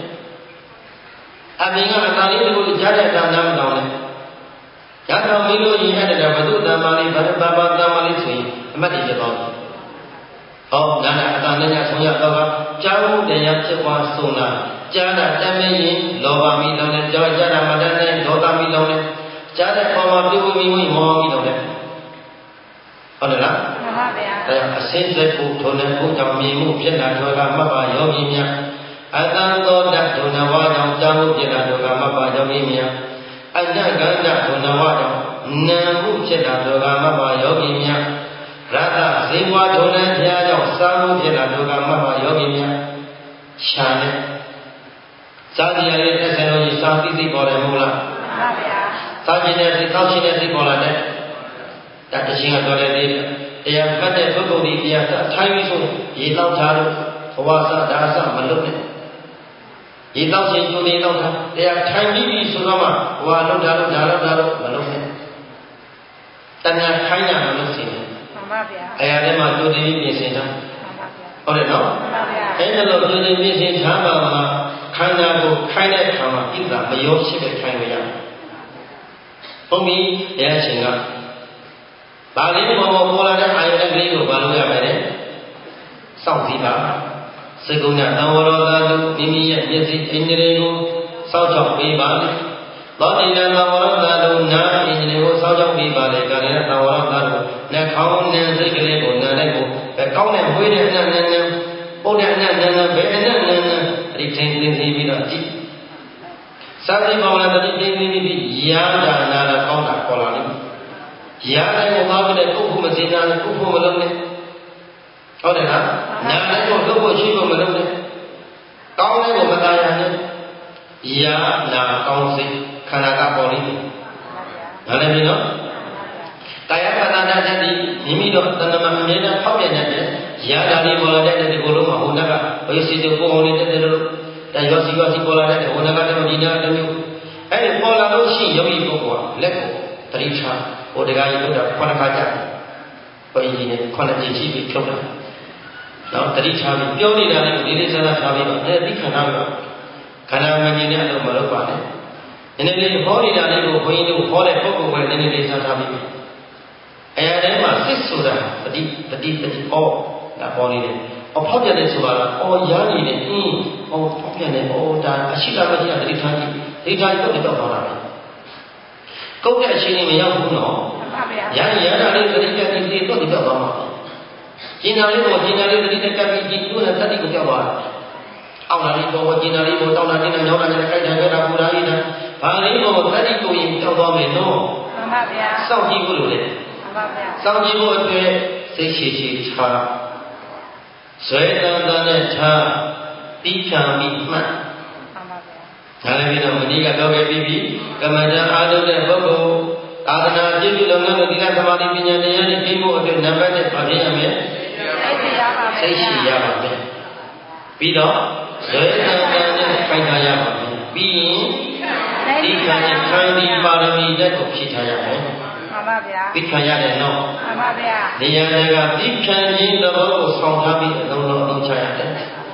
အပြင်ကအတန်လေးကိုကြားတဲ့အတန်နားမထောင်နဲ့ရတော်မီးလို့ရင်ရတဲ့ဘုသူတမ္မာလေးဗရတဘာတမ္မာလေးဆိုရင်အမတ်တည်ရတော့ဟောနာနာအတန်နဲ့ညဆုံးရတော့ကကြားမှုတရားဖြစ်သွားဆုံးလာကြားတာတမ်းမရင်လောဘမီလုံးနဲ့ကြားကြတာမတမ်းနဲ့ဒေါသမီလုံးနဲ့ကြားတဲ့ပေါ်မှာပြုမိမိမောမီလုံးနဲ့ဟုတ်တယ်လားမှန်ပါဗျာအဲအစင်းစက်ကိုထုံတဲ့ဘုံကြောင့်မြင်မှုဖြစ်လာတော့ကမတ်ပါယောဂီများအတန်သောတဒုဏဝါကြောင့်ကြားမှုဖြစ်လာတော့ကမတ်ပါယောဂီများအညကန္တဒုဏဝါကြောင့်နာမှုဖြစ်လာတော့ကမတ်ပါယောဂီများရတဇေဝဒုဏဘုရားကြောင့်စာမှုဖြစ်လာတော့ကမတ်ပါယောဂီများရှာနဲ့စာကြည့်ရတဲ့သက်ဆိုင်လို့စာသိသိပေါ်တယ်မဟုတ်လားမှန်ပါဗျာစာကြည့်တဲ့သိသောက်ရှိတဲ့သိပေါ်လာတဲ့ဒါတခြင်းကတော်တဲ့သေးတရားမှတ်တဲ့ပုဂ္ဂိုလ်ဒီတရားသာထိုင်ပြီးဆိုရေတောက်ထားလို့ဘဝစဒါစမလုပ်နဲ့ရေတောက်ခြင်းကျိုးနေတော့တရားထိုင်ပြီးပြီဆိုတော့မှဘဝလောက်ထားလို့ဒါလောက်ထားလို့မလုပ်နဲ့တဏှာခိုင်းတာမလုပ်စေနဲ့မှန်ပါဗျာအရာထဲမှာကျိုးနေပြင်ဆင်တာမှန်ပါဗျာဟုတ်တယ်နော်မှန်ပါဗျာအဲ့ဒါလို့ကျိုးနေပြင်ဆင်ထားပါမှာခန္ဓာကိုခိုင်းတဲ့အခါမှာဣဒ္ဓမယောရှိတဲ့ခိုင်းလို့ရဘုံကြီးဘုရားရှင်ကဘာလေးပေါ်ပေါ်ပေါ်လာတဲ့အာယုန်ကလေးကိုဘာလို့ရမလဲစောင့်ကြည့်ပါစေကုဏသံဝရောသာတုမိမိရဲ့မျက်စိအိန္ဒြေကိုစောင့်ကြောက်ပေးပါလေသောတိနံသံဝရောသာတုနာအိန္ဒြေကိုစောင့်ကြောက်ပေးပါလေကာရဏသံဝရောသာတုနှာခေါင်းနဲ့စိတ်ကလေးကိုနားလိုက်ကိုပဲကောင်းတဲ့ဝေးတဲ့အနက်နဲ့နဲ့ပုတ်တဲ့အနက်နဲ့နဲ့ဘယ်အနက်နဲ့နဲ့အဲ့ဒီချင်းသိသိပြီးတော့ကြည့်စာတိဘောလာတတိသိသိပြီးရာဒါနာတာကောင်းတာခေါ်လာလိမ့်ရာတိုင်းကိုသွားပြီးတဲ့ပုဂ္ဂိုလ်မစင်နာနဲ့ပုဂ္ဂိုလ်မလုံးနဲ့ဟုတ်တယ်လားနာတိုင်းကိုလုပ်ဖို့ရှိဖို့မလုံးနဲ့ကောင်းတဲ့ကိုမသားရနဲ့ရာနာကောင်းစိတ်ခန္ဓာကပေါ်လိမ့်မယ်နားလည်ပြီနော်ကာယပတ္တနာတတိမိမိတို့တဏ္ဍမအမြဲတမ်းဖောက်ပြန်တဲ့ရာဓာလေးပေါ်လာတဲ့ဒီကိုလုံးမှာဟိုနက်ကဘယ်စီတူပုံအောင်နေတဲ့တဲ့လို့ဒါရောစီရောစီပေါ်လာတဲ့ဟိုနက်ကတည်းကဒီနာတမျိုးအဲ့ဒီပေါ်လာလို့ရှိယောဂီပုဂ္ဂိုလ်ကလက်ကိုတတိချဟိုတကားကြီးထုတ်တာခုနခါကြဘုန်းကြီးနဲ့ခုနကြည့်ကြည့်ပြီးဖြုတ်တာတော့တတိချပြီးပြောနေတာလေးကိုလေးလေးစားစားထားပြီးတော့အဲ့ဒီခန္ဓာကခန္ဓာမငြိမ်တဲ့အလုံးမလုပ်ပါနဲ့နည်းနည်းလေးဟောနေတာလေးကိုဘုန်းကြီးတို့ဟောတဲ့ပုဂ္ဂိုလ်ကနည်းနည်းလေးစားထားပြီးအရာတိုင်းမှာစစ်ဆိုတာတတိတတိတတိဩဒါပေါ်နေတယ်အဖောက်ပြတယ်ဆိုတာအော်ရားနေတယ်အင်းအော်ဖောက်ပြတယ်အော်ဒါအရှိကမကြီးကတတိထားကြည့်ဒိဋ္ဌာကြီးတော့တော့လာတယ်ကုတ်တဲ့အချိန်ကြီးမရောက်ဘူးနော်မှန်ပါဗျာရရရတာလေးတတိပြတ်ပြီးတော့တော့သွားမှာကျင်နာလေးတော့ကျင်နာလေးတတိတက်ပြီးကြည့်လို့လည်းတတိကိုကြောက်သွားတာအောက်လာလေးတော့ကျင်နာလေးကိုတောင်းလာနေတာညောင်းလာနေတာကြိုက်တာကြတာပူလာနေတာဘာလေးတော့တတိကိုရင်ကြောက်သွားမယ်နော်မှန်ပါဗျာစောင့်ကြည့်ဖို့လိုတယ်မှန်ပါဗျာစောင့်ကြည့်ဖို့အတွက်စိတ်ရှိရှိထားဇွဲတန်တန်နဲ့ထားပြီးခံပြီးမှတ်ဒါလည်းပြီးတော့မတိကပြောခဲ့ပြီးပြီကမ္မဋ္ဌာန်းအားထုတ်တဲ့ပုဂ္ဂိုလ်သာသနာပြုပြုလုပ်ငန်းကိုသီလသမာဓိပညာတရားတွေပြီးဖို့အတွက်နံပါတ်တစ်ပါဖြစ်ရမယ်စိတ်ရှိရပါမယ်ပြီးတော့ဇွဲတန်တန်နဲ့ခိုင်ထားရပါမယ်ပြီးရင်ဒီခံရင်ခံဒီပါရမီတက်ကိုဖြည့်ထားရမယ်မှန်ပါဗျာပြီးခံရတယ်နော်မှန်ပါဗျာနေရာတွေကပြီးခံခြင်းသဘောကိုဆောင်ထားပြီးအလုံးလုံးအလုံးချရတယ်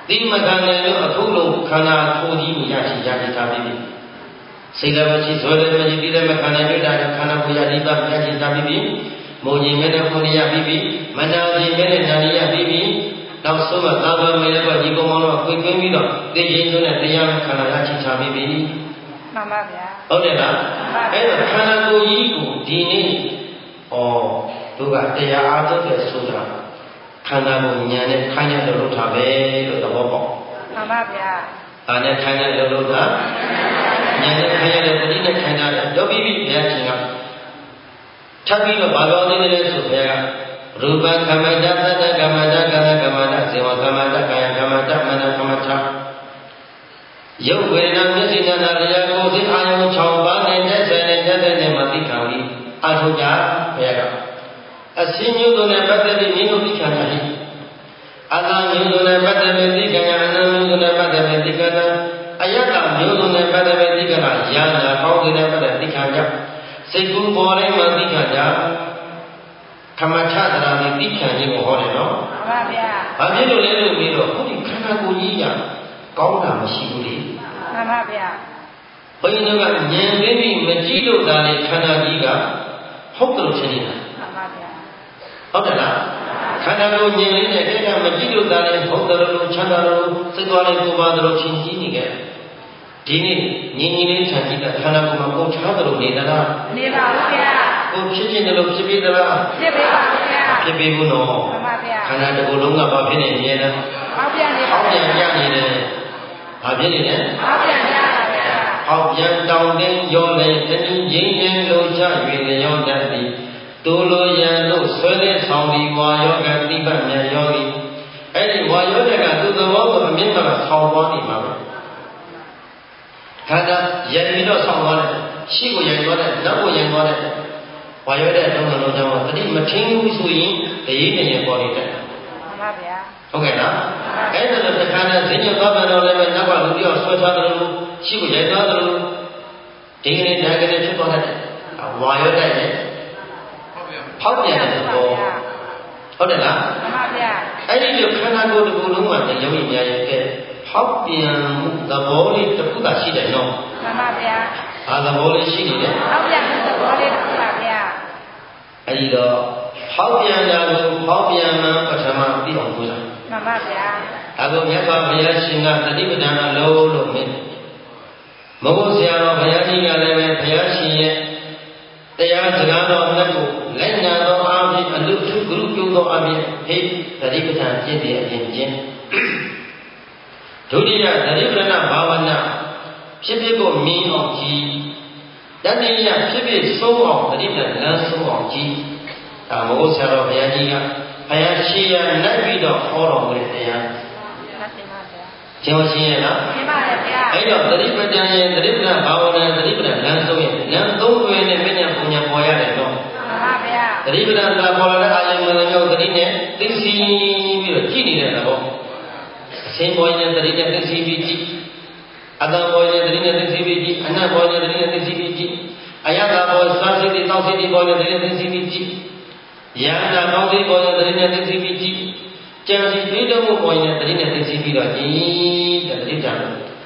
ဒီမခံနိုင်လို့အခုလိုခန္ဓာကိုယ်ကြီးကိုရရှိရရှိထားပြီးပြီစိတ်လည်းမရှိဇွဲလည်းမရှိပြီးလည်းမခံနိုင်တွေ့တာခန္ဓာကိုယ်ရရှိပါရရှိထားပြီးပြီမုံကြီးမဲနဲ့ကိုယ်ရပြီးပြီမနာကြီးမဲနဲ့နာရပြီးပြီနောက်ဆုံးမှသာဝမဲလည်းကဒီကောင်မောင်တော့ခွေကွင်းပြီးတော့သိချင်းတို့နဲ့တရားခန္ဓာရရှိထားပြီးပြီမှန်ပါဗျာဟုတ်တယ်လားအဲ့တော့ခန္ဓာကိုယ်ကြီးကိုဒီနေ့ဩတို့ကတရားအားထုတ်တဲ့ဆိုတာခန္ဓာကိုယ်ဉာဏ်နဲ့ခိုင်းတဲ့လုပ်ထားပဲလို့သဘောပေါက်မှန်ပါဗျာအားနဲ့ခိုင်းတဲ့လုပ်လို့တာဉာဏ်နဲ့ခိုင်းရတဲ့ပဋိနဲ့ခိုင်းတာတော့ပြီးပြီဘုရားရှင်ကထပ်ပြီးတော့ဘာပြောသေးတယ်ဆိုဘုရားကရူပကမ္မတ္တသတ္တကမ္မတ္တကာယကမ္မတ္တဇေဝကမ္မတ္တကာယကမ္မတ္တမနကမ္မတ္တရုပ်ဝေဒနာမျက်စိနာနာတရားကိုယ်စိအာယုံ၆ပါးနဲ့တက်ဆိုင်တဲ့တက်တဲ့မှာသိခံပြီးအထုကြဘုရားကအစင်းမျိုးစုံနဲ့ပတ်သက်ပြီးမျိုးသိခံရည်အတန်မျိုးစုံနဲ့ပတ်သက်ပြီးသိခံရအနံမျိုးစုံနဲ့ပတ်သက်ပြီးသိခံရအယတ္တမျိုးစုံနဲ့ပတ်သက်ပြီးသိခံရရာနာကောင်းတဲ့နဲ့ပတ်သက်သိခံရစိတ်ကူးပေါ်တိုင်းမှာသိခံကြခမထသရာနဲ့သိခံခြင်းကိုဟောတယ်နော်မှန်ပါဗျာဘာဖြစ်လို့လဲလို့ပြီးတော့ခုဒီခန္ဓာကိုယ်ကြီးရကောင်းတာမရှိဘူးလေမှန်ပါဗျာဘုန်းကြီးတို့ကဉာဏ်သိပြီးမကြည့်လို့ဒါလေခန္ဓာကြီးကဟုတ်တယ်လို့ထင်နေတာမှန်ပါဗျာဟုတ်တယ်လားခန္ဓာကိုယ်ဉာဏ်လေးနဲ့အဲ့ဒါမကြည့်လို့ဒါလေဟုတ်တယ်လို့ချမ်းသာလို့စိတ်သွားလေးကိုပါလို့ချင်းကြီးနေကြဒီနေ့ငြင်းငြင်းလေးခြံကြည့်တဲ့ခန္ဓာကိုယ်မှာကိုယ်ထားတယ်လို့နေသလားနေပါဘူးဗျာကိုယ်ဖြစ်ခြင်းတယ်လို့ဖြစ်ပြီးသလားဖြစ်ပြီးပါဘူးဗျာဖြစ်ပြီးဘူးနော်မှန်ပါဗျာခန္ဓာတစ်ခုလုံးကဘာဖြစ်နေမြဲလဲဟောက်ပြန်နေပါဟောက်ပြန်ပြနေတယ်ဘာဖြစ်နေလဲဟောက်ပြန်ပြတာဗျာဟောက်ပြန်တောင်းတင်းရောလေတဏှိရင်းရင်းလို့ချ၍လျောတတ်သည်တူလိုရန်လို့ဆွဲတဲ့ဆောင်ဒီဝါယောကတိပတ်မြတ်ယောဂီအဲ့ဒီဝါယောတကသူ့သဘောကိုအမြင့်မှာဆောင်းသွားနေမှာပဲခန္ဓာရည်ပြီးတော့ဆောင်းသွားတယ်ရှိကိုရည်သွားတယ်နောက်ကိုရည်သွားတယ်ဝါယောတဲ့တုံးလုံးကြောင့်တတိမထင်းဘူးဆိုရင်တရေနေရပေါ်နေတယ်မှန်ပါဗျာဟုတ်ကဲ့လားအဲ့ဒါတော့တခါနဲ့ဈဉ္ညသွားပြန်တော့လည်းနောက်ကလူပြောဆွဲထားတယ်လို့ရှိကိုရည်သွားတယ်လို့ဒီကနေ့ဓာတ်ကနေဖြစ်သွားတယ်ဝါယောတဲ့နဲ့ဖောက်ပြန်တဲ့ဘောဟုတ်တယ်လားမှန်ပါဗျာအဲ့ဒီလိုခန္ဓာကိုယ်တစ်ခုလုံးမှာရုပ်ရည်များရဲ့ကဲဖောက်ပြန်မှုသဘောလေးတစ်ခုသာရှိတယ်နော်မှန်ပါဗျာဘာသဘောလေးရှိနေလဲဖောက်ပြန်မှုသဘောလေးတစ်ခုပါဗျာအဲ့ဒီတော့ဖောက်ပြန်တာကိုဖောက်ပြန်မှပထမပြီးအောင်ပြောတာမှန်ပါဗျာဒါကိုမြတ်စွာဘုရားရှင်ကတတိပဌာန်အလုံးလို့မင်းမဟုတ်ဆရာတော်ဘုရားကြီးကလည်းပဲဘုရားရှင်ရဲ့တရားစကားတော်နဲ့ကိုလက်ညာတော်အားဖြင့်အလုထုဂရုပြုသောအပြင်ဟိတတိပဌာန်ကျင့်တဲ့အရင်ကျင့်ဒုတိယသတိပဋ္ဌာန်ဘာဝနာဖြစ်ဖြစ်ကိုမြင်အောင်ကြည့်တတိယဖြစ်ဖြစ်ဆုံးအောင်သတိပဋ္ဌာန်လမ်းဆုံးအောင်ကြည့်ဒါမို့ဆရာတော်ဘုရားကြီးကဘုရားရှိရနိုင်ပြီးတော့ဟောတော်မူတဲ့တရားကျောင်းရှင်းရလားရှင်းပါတယ်ဗျာအဲ့တော့သတိပဋ္ဌာန်ရဲ့သတိပဋ္ဌာန်ဘာဝနာသတိပဋ္ဌာန်လမ်းဆုံးရဲ့လမ်းသုံးတွဲနဲ့မဉ္ဇဉ်ပူညာပေါ်ရတယ်နော်မှန်ပါဗျာသတိပဋ္ဌာန်သာပေါ်လာတဲ့အာယုံမှန်မျိုးသတိနဲ့သိသိပြီးတော့ကြည့်နေတဲ့သဘောအစင်းပေါ်ရင်သတိနဲ့သိသိပြီးကြည့်အတ္တပေါ်ရင်သတိနဲ့သိသိပြီးကြည့်အနတ်ပေါ်ရင်သတိနဲ့သိသိပြီးကြည့်အယတ္တပေါ်စားစိတ်တောက်စိတ်ပေါ်ရင်သတိနဲ့သိသိပြီးကြည့်ယန္တာကောင်းစိတ်ပေါ်ရင်သတိနဲ့သိသိပြီးကြည့်ကြံစီတွေးတော့မှုပေါ်ရင်သတိနဲ့သိသိပြီးတော့ကြည့်တဲ့သတိတံ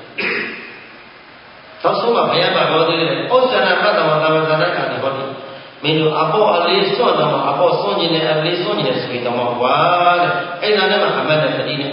သောဆုံးမှာဘုရားပါတော်သေးတယ်ဩဇာနာပတ္တဝသဗ္ဗဇာနာကာတိဟောတိမင်းတို့အပေါ်အလေးစွန့်တော့အပေါ်စွန့်ခြင်းနဲ့အလေးစွန့်ခြင်းနဲ့ဆိုရင်တော့ကွာတဲ့အဲ့ဒါနဲ့မှအမှတ်နဲ့သတိနဲ့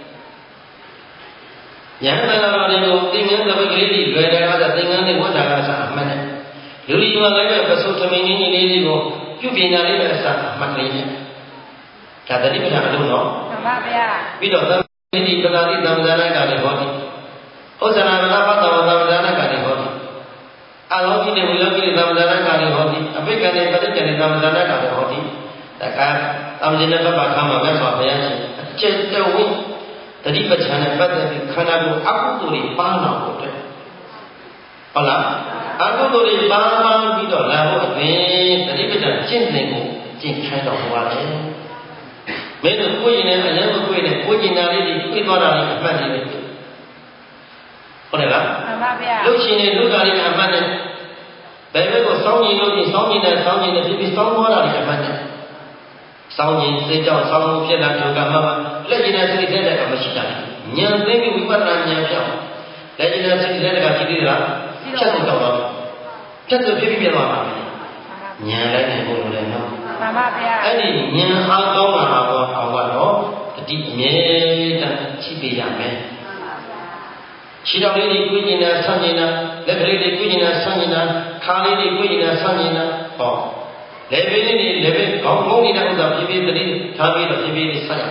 ဉာဏ်တနာတော်တွေကိုသင်္ကန်းသဘကလေးတွေလွယ်တယ်အဲ့ဒါသင်္ကန်းတွေဝတ်တာကစအမှတ်နဲ့လူကြီးမှလည်းပဲပစုသမင်းကြီးကြီးလေးတွေကိုပြုပြင်တာလေးပဲအစအမှတ်လေးနဲ့ဒါတတိပဌာန်အလုံးတော့မှန်ပါဗျာပြီးတော့သတိတိပကာတိသံဃာနာကလည်းဟောတိဥစ္စာနာမပတ္တဝသံဃာနာကလည်းဟောတိအလောကိနဲ့ဝိလောကိနဲ့သံဃာနာကလည်းဟောတိအဘိက္ခနဲ့ပဋိက္ခနဲ့သံဃာနာကလည်းဟောတိဒါကသံဃာနဲ့ပပခါမှာမြတ်စွာဘုရားရှင်အကျဉ်းတဝိတတိပဌာန်နဲ့ပတ်သက်ပြီးခန္ဓာကိုယ်အကုသိုလ်တွေပါလာဖို့အတွက်ဟုတ်လားအကုသိုလ်တွေပါလာပြီးတော့လာဖို့အတွင်းတတိပဌာန်ကျင့်စဉ်ကိုကျင့်ခိုင်းတော်မူပါတယ်မင်းတို့ကိုယ်ရင်နဲ့အရင်မကိုယ်နဲ့ကိုယ်ကျင်တာလေးတွေပြေးသွားတာလေးအမှတ်နေတယ်ဟုတ်တယ်လားမှန်ပါဗျာလှုပ်ရှင်နေလှုပ်တာလေးအမှတ်နဲ့ဘယ်ဘက်ကိုစောင်းရင်လို့ပြီးစောင်းနေတဲ့စောင်းနေတဲ့ဖြစ်ပြီးစောင်းသွားတာလေးအမှတ်နဲ့စောင်းရင်စိတ်ကြောင့်စောင်းမှုဖြစ်တာဒုက္ခမှာလက်ကျင်တဲ့စိတ်တဲ့ကမရှိတာဉာဏ်သိပြီးဝိပဿနာဉာဏ်ပြောင်းလက်ကျင်တဲ့စိတ်လက်တကကြည့်သေးလားချက်စုတော့တော့ချက်စုဖြစ်ပြီးပြန်သွားပါမယ်ဉာဏ်လိုက်နိုင်ဖို့လိုတယ်နော်မှန်ပါဗျာအဲ့ဒီဉာဏ်အားကောင်းလာတော့အောင်တော့တတိအမြဲတမ်းရှိပြရမယ်ခြေတော်လေးတွေကိုကျင်တာဆန့်ကျင်တာလက်ကလေးတွေကိုကျင်တာဆန့်ကျင်တာခါလေးတွေကိုကျင်တာဆန့်ကျင်တာဟောလက်ပေးလေးတွေလက်ပေးခေါင်းငုံနေတဲ့ဥစ္စာပြပြတတိထားပြီးတော့ပြပြလေးဆက်ရ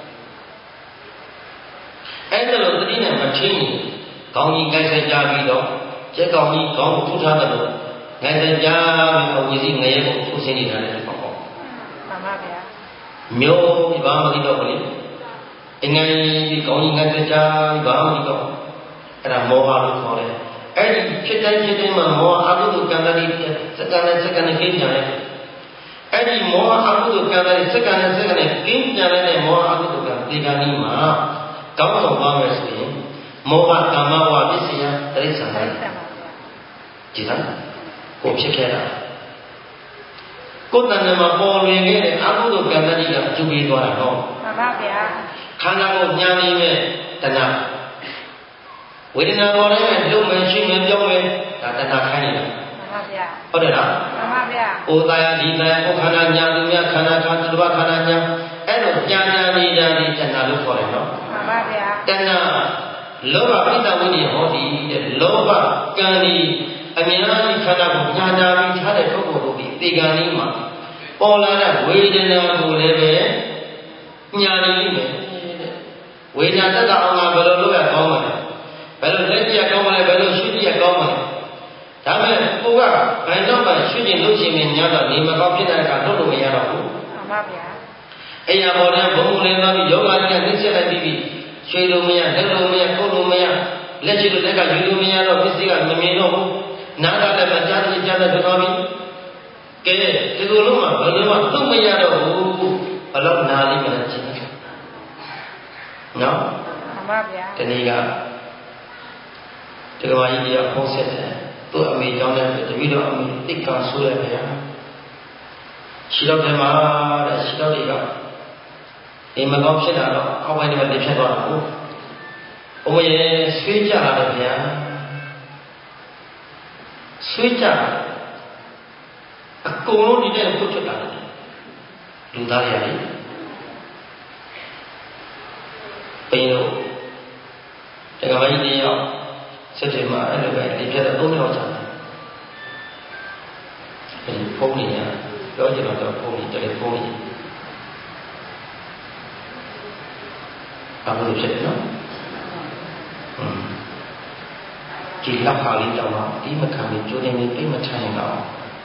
အဲ့ဒါလို့တတိနဲ့မချင်းရင်ခေါင်းကြီးကိုက်ဆက်ကြပြီးတော့ကျက်ကောင်ကြီးခေါင်းကိုထုထားတယ်လို့ငယ်ဆက်ကြပြီးတော့ဝီစီငရဲကိုထုဆင်းနေတာလည်းပေါ့ပေါ့မှန်ပါဗျာမျိုးဒီဘာမှမသိတော့ဘူးလေအငယ်ဒီခေါင်းကြီးငယ်ဆက်ကြပြီးဘာမှမသိတော့အဲ့ဒါမောဟလို့ခေါ်တယ်အဲ့ဒီဖြစ်တိုင်းဖြစ်တိုင်းမှာမောဟအကုသိုလ်ကံတိစက္ကနဲ့စက္ကနဲ့ကိန်းကြတယ်အဲ့ဒီမောဟအကုသိုလ်ကံတိစက္ကနဲ့စက္ကနဲ့ကိန်းကြတဲ့မောဟအကုသိုလ်ကံဒီကံကြီးမှာကောင်းဆောင်ပါမယ်ဆိုရင်မောဟကာမဝပစ္စယတိရစ္ဆာန်ကြည်လားကိုဖြစ်ခဲ့တာကိုယ်တဏ္ဍမှာပေါ်လွင်ခဲ့တဲ့အကုသိုလ်ကံတိကအကျိုးပေးသွားတာတော့မှန်ပါဗျာခန္ဓာကိုညာနေမဲ့တဏှာဝေဒနာပေါ်တိုင်းမှာလုံးမယ်ရှိမယ်ပြောင်းမယ်ဒါတဏှာခိုင်းနေတာမှန်ပါဗျာဟုတ်တယ်လားမှန်ပါဗျာဩတာယဒီတန်ဩခန္ဓာညာသူများခန္ဓာခန္ဓာသူတစ်ပါးခန္ဓာညာအဲ့လိုညာညာနေတာဒီတဏှာလို့ခေါ်တယ်နော်မှန်ပါဗျာတဏှာလောဘပိတဝိနည်းဟောဒီတဲ့လောဘကံဒီအများကြီးခန္ဓာကိုညာညာပြီးထားတဲ့ပုဂ္ဂိုလ်တို့ဒီတေကံလေးမှာပေါ်လာတဲ့ဝေဒနာကိုလည်းပဲညာနေလိမ့်မယ်တဲ့ဝေဒနာတက်တာအောင်ကဘယ်လိုလုပ်ရကောင်းမလဲဘယ်လိုလက်ကြည့်ကောင်းမလဲဘယ်လိုရှုကြည့်ကောင်းမလဲဒါမဲ့ကိုကဘယ်တော့မှရှုကျင်လို့ရှိရင်ညာတော့နေမကောင်းဖြစ်တဲ့အခါလုပ်လို့မရတော့ဘူးမှန်ပါဗျာအဲ့ရပေါ်တဲ့ဘုံဘုံလေးသွားပြီးယောဂကြီးကနှိမ့်ဆက်လိုက်ပြီးရွှေလို့မရလက်လို့မရကုတ်လို့မရလက်ချီလို့လက်ကယူလို့မရတော့ပစ္စည်းကမမြင်တော့ဘူးနားကလည်းမကြားသိကြားတဲ့သွားပြီးကဲဒီလိုလုံးမှဘယ်လိုမှလုံးမရတော့ဘူးဘလို့နားလေးမလားကြည့်နော်မှန်ပါဗျာဒီနေ့ကဒီကမာကြီးတရားဖုံးဆက်တယ်သူ့အမေကြောင့်လည်းတပည့်တော်အမေတိတ်ကဆိုးရဗျာရှိတော့တယ်မှာတဲ့ရှိတော့တွေကအိမ်မကောင်းဖြစ်လာတော့အောက်ပိုင်းတွေမှာဖြစ်သွားတာကိုအမရေဆွေးကြလာတယ်ဗျာဆွေးကြအကုန်လုံးဒီတဲ့ပုတ်ထွက်လာတယ်လူသားတွေရတယ်ပိန်လို့တကမာကြီးတယောက်စက်တင်မှာအဲ့လိုပဲဒီပြတော့သုံးယောက်ကြာတယ်အဲဒီဖုန်းနေရပြောကြတော့ဖုန်းနေတယ်လေဖုန်းနေဘာလို့ဖြစ်လဲနော်ဒီလောက်ပါလေးတောင်းတော့ဒီမခံပြီးကြိုးတင်ပြီးပြိမထိုင်တော့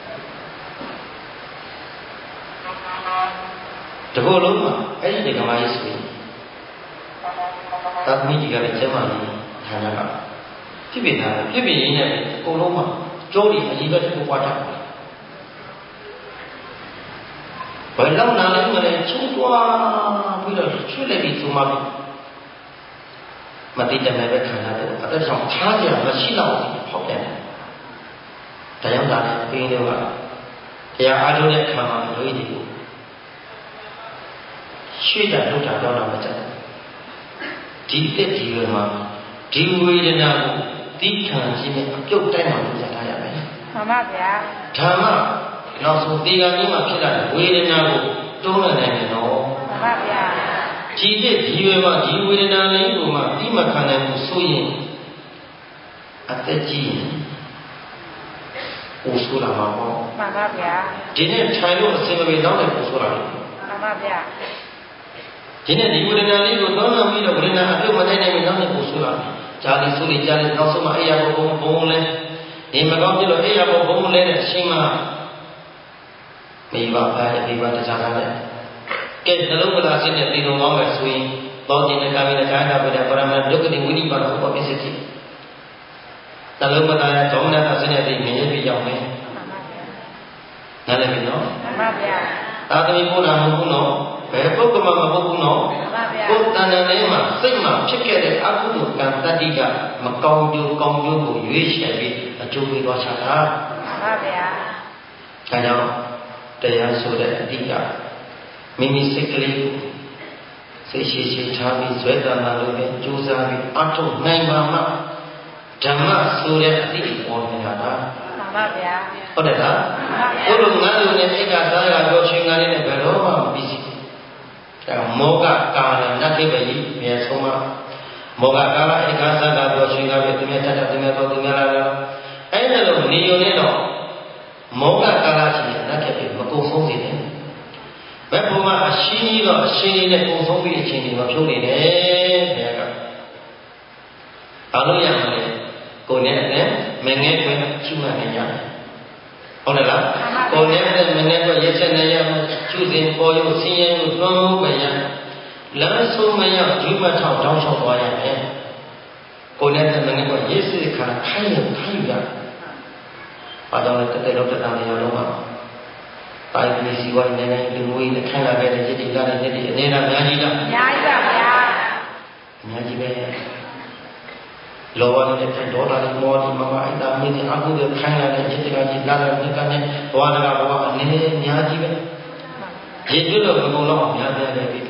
တကောလုံးမှာအဲ့ဒီကမာကြီးဆိုရင်သာသမီကြီးကလည်းကျမကြီးဌာနကဖြစ်ဖြစ်တာဖြစ်ဖြစ်ရင်းနဲ့အကုန်လုံးမှာကျိုးတွေအကြီးပဲတစ်ခုပွားတာဘယ်လောက်နာလဲမလဲချုံသွားပြီးတော့ချွေးလိုက်ပြီးသုံးပါပြီမတိတမဲပဲခံရတယ်အသက်ဆောင်ထားကြမရှိတော့ဖောက်တယ်ဒါကြောင့်ဒါလည်းပင်းတော့ကတရားအားထုတ်တဲ့ခံမှာလူကြီးတွေကိုရှေ့ကြထုတ်တာတော့တော့မကြဒီတက်ဒီရွယ်မှာဒီဝေဒနာကိုတိခံခြင်းနဲ့အပြုတ်တိုင်းမှာလုပ်ရတာရမယ်မှန်ပါဗျာဓမ္မနောက်ဆုံးဒီကံကြီးမှာဖြစ်လာတဲ့ဝေဒနာကိုတွန်းလှန်နိုင်တယ်နော်မှန်ပါဗျာဒီတက်ဒီရွယ်မှာဒီဝေဒနာလေးကိုမှတိမခံနိုင်ဘူးဆိုရင်အသက်ကြီးရင်အိုးဆိုးလာမှာပေါ့မှန်ပါဗျာဒီနေ့ထိုင်လို့အစင်မပြေတော့လည်းအိုးဆိုးလာတယ်မှန်ပါဗျာဒီနေ့ဒီဝေဒနာလေးကိုတွန်းလှန်ပြီးတော့ဝေဒနာအပြုတ်မနိုင်နိုင်ဘူးနောက်နေ့အိုးဆိုးလာတယ်ဂျာလီဆိုးလေးဂျာလီနောက်ဆုံးမှအိယာဘုံဘုံဘုံလဲဒီမကောင်းပြလို့အိယာဘုံဘုံလဲတဲ့အချိန်မှာမိဘအားအမိဘတရားနာတဲ့ကဲနှလုံးမသားစစ်တဲ့ဒီလိုကောင်းမယ်ဆိုရင်ဘောဓိနဲ့ကာမိနဲ့ကာယကပိတဲ့ပရမတ်ဒုက္ခတိဝိနိဗ္ဗာန်ကိုပေါ်ပြစစ်တယ်နှလုံးမသားရဲ့ဒေါမနတာစစ်တဲ့ဒီမြင်ရပြီးရောက်မယ်နားလည်ပြီနော်မှန်ပါဗျာသာသမီဘုရားမဟုတ်ဘူးနော်ဘယ်ပုဂ္ဂိုလ်မှမဟုတ်ဘူးနော်ကိုယ်တဏ္ဍာလေးမှာစိတ်မှာဖြစ်ခဲ့တဲ့အကုသိုလ်ကံတတိကမကောင်းကျိုးကောင်းကျိုးကိုရွေးချယ်ပြီးအကျိုးပေးသွားချတာမှန်ပါဗျာဒါကြောင့်တရားဆိုတဲ့အတိကမိမိစိတ်ကလေးကိုစိတ်ရှိရှိထားပြီးဇွဲတနာလို့ပဲကြိုးစားပြီးအထုနိုင်ပါမှဓမ္မဆိုတဲ့အသည့်ပေါ်နေတာပါမှန်ပါဗျာဟုတ်တယ်လားဘုလိုငါလိုနဲ့အိတ်ကသားရတော့ချင်းကားလေးနဲ့ဘယ်တော့မှမပြီးစီဒါမောကကာလနတ်ခိပကြီးမြေဆုံးမမောကကာလအိတ်ကသားကတော့ချင်းကားပဲသူများတတ်တယ်သူများတော့သူများလာတော့အဲ့ဒါလိုနေုံနဲ့တော့မောကကာလရှိတဲ့နတ်ခိပမကုန်ဆုံးစေတယ်ဘယ်ဘုံမှာအရှင်းကြီးတော့အရှင်းလေးနဲ့ကုန်ဆုံးပြီးအချိန်တွေမှာဖြုံးနေတယ်ဘုရားကဘာလို့ရမလဲကိုယ်နဲ့နဲ့မငဲ့ကွယ်ချူမှတ်နေရတယ်ဟုတ်တယ်လားကိုယ်နဲ့နဲ့မငဲ့ကွယ်ရက်ချက်နေရမှချူစဉ်ပေါ်ရုပ်ဆင်းရဲမှုတွန်းမှုပဲရလမ်းဆုံးမရောက်ဂျူးမထောက်တောင်းလျှောက်သွားရတယ်ကိုယ်နဲ့နဲ့မငဲ့ကွယ်ရက်စစ်ခါခိုင်းရခိုင်းရဘာကြောင့်လဲတက်တဲ့လောက်တက်တာနေရတော့မှာတိုင်းပြည်စီဝိုင်းနေနေလူမျိုးတွေခိုင်းလာခဲ့တဲ့จิตတိလာတဲ့จิตတိအနေနဲ့အများကြီးလားအများကြီးပါဗျာအများကြီးပဲလောဘနဲ့ဒေါသနဲ့မောဟနဲ့မမအိတာမင်းအကုသိုလ်ခိုင်းလာတဲ့จิตတိကจิตလာတဲ့จิตကနေဘဝတကဘဝအနေနဲ့အများကြီးပဲရေကျွတ်လို့ဘုံလုံးအများကြီးပဲပြီ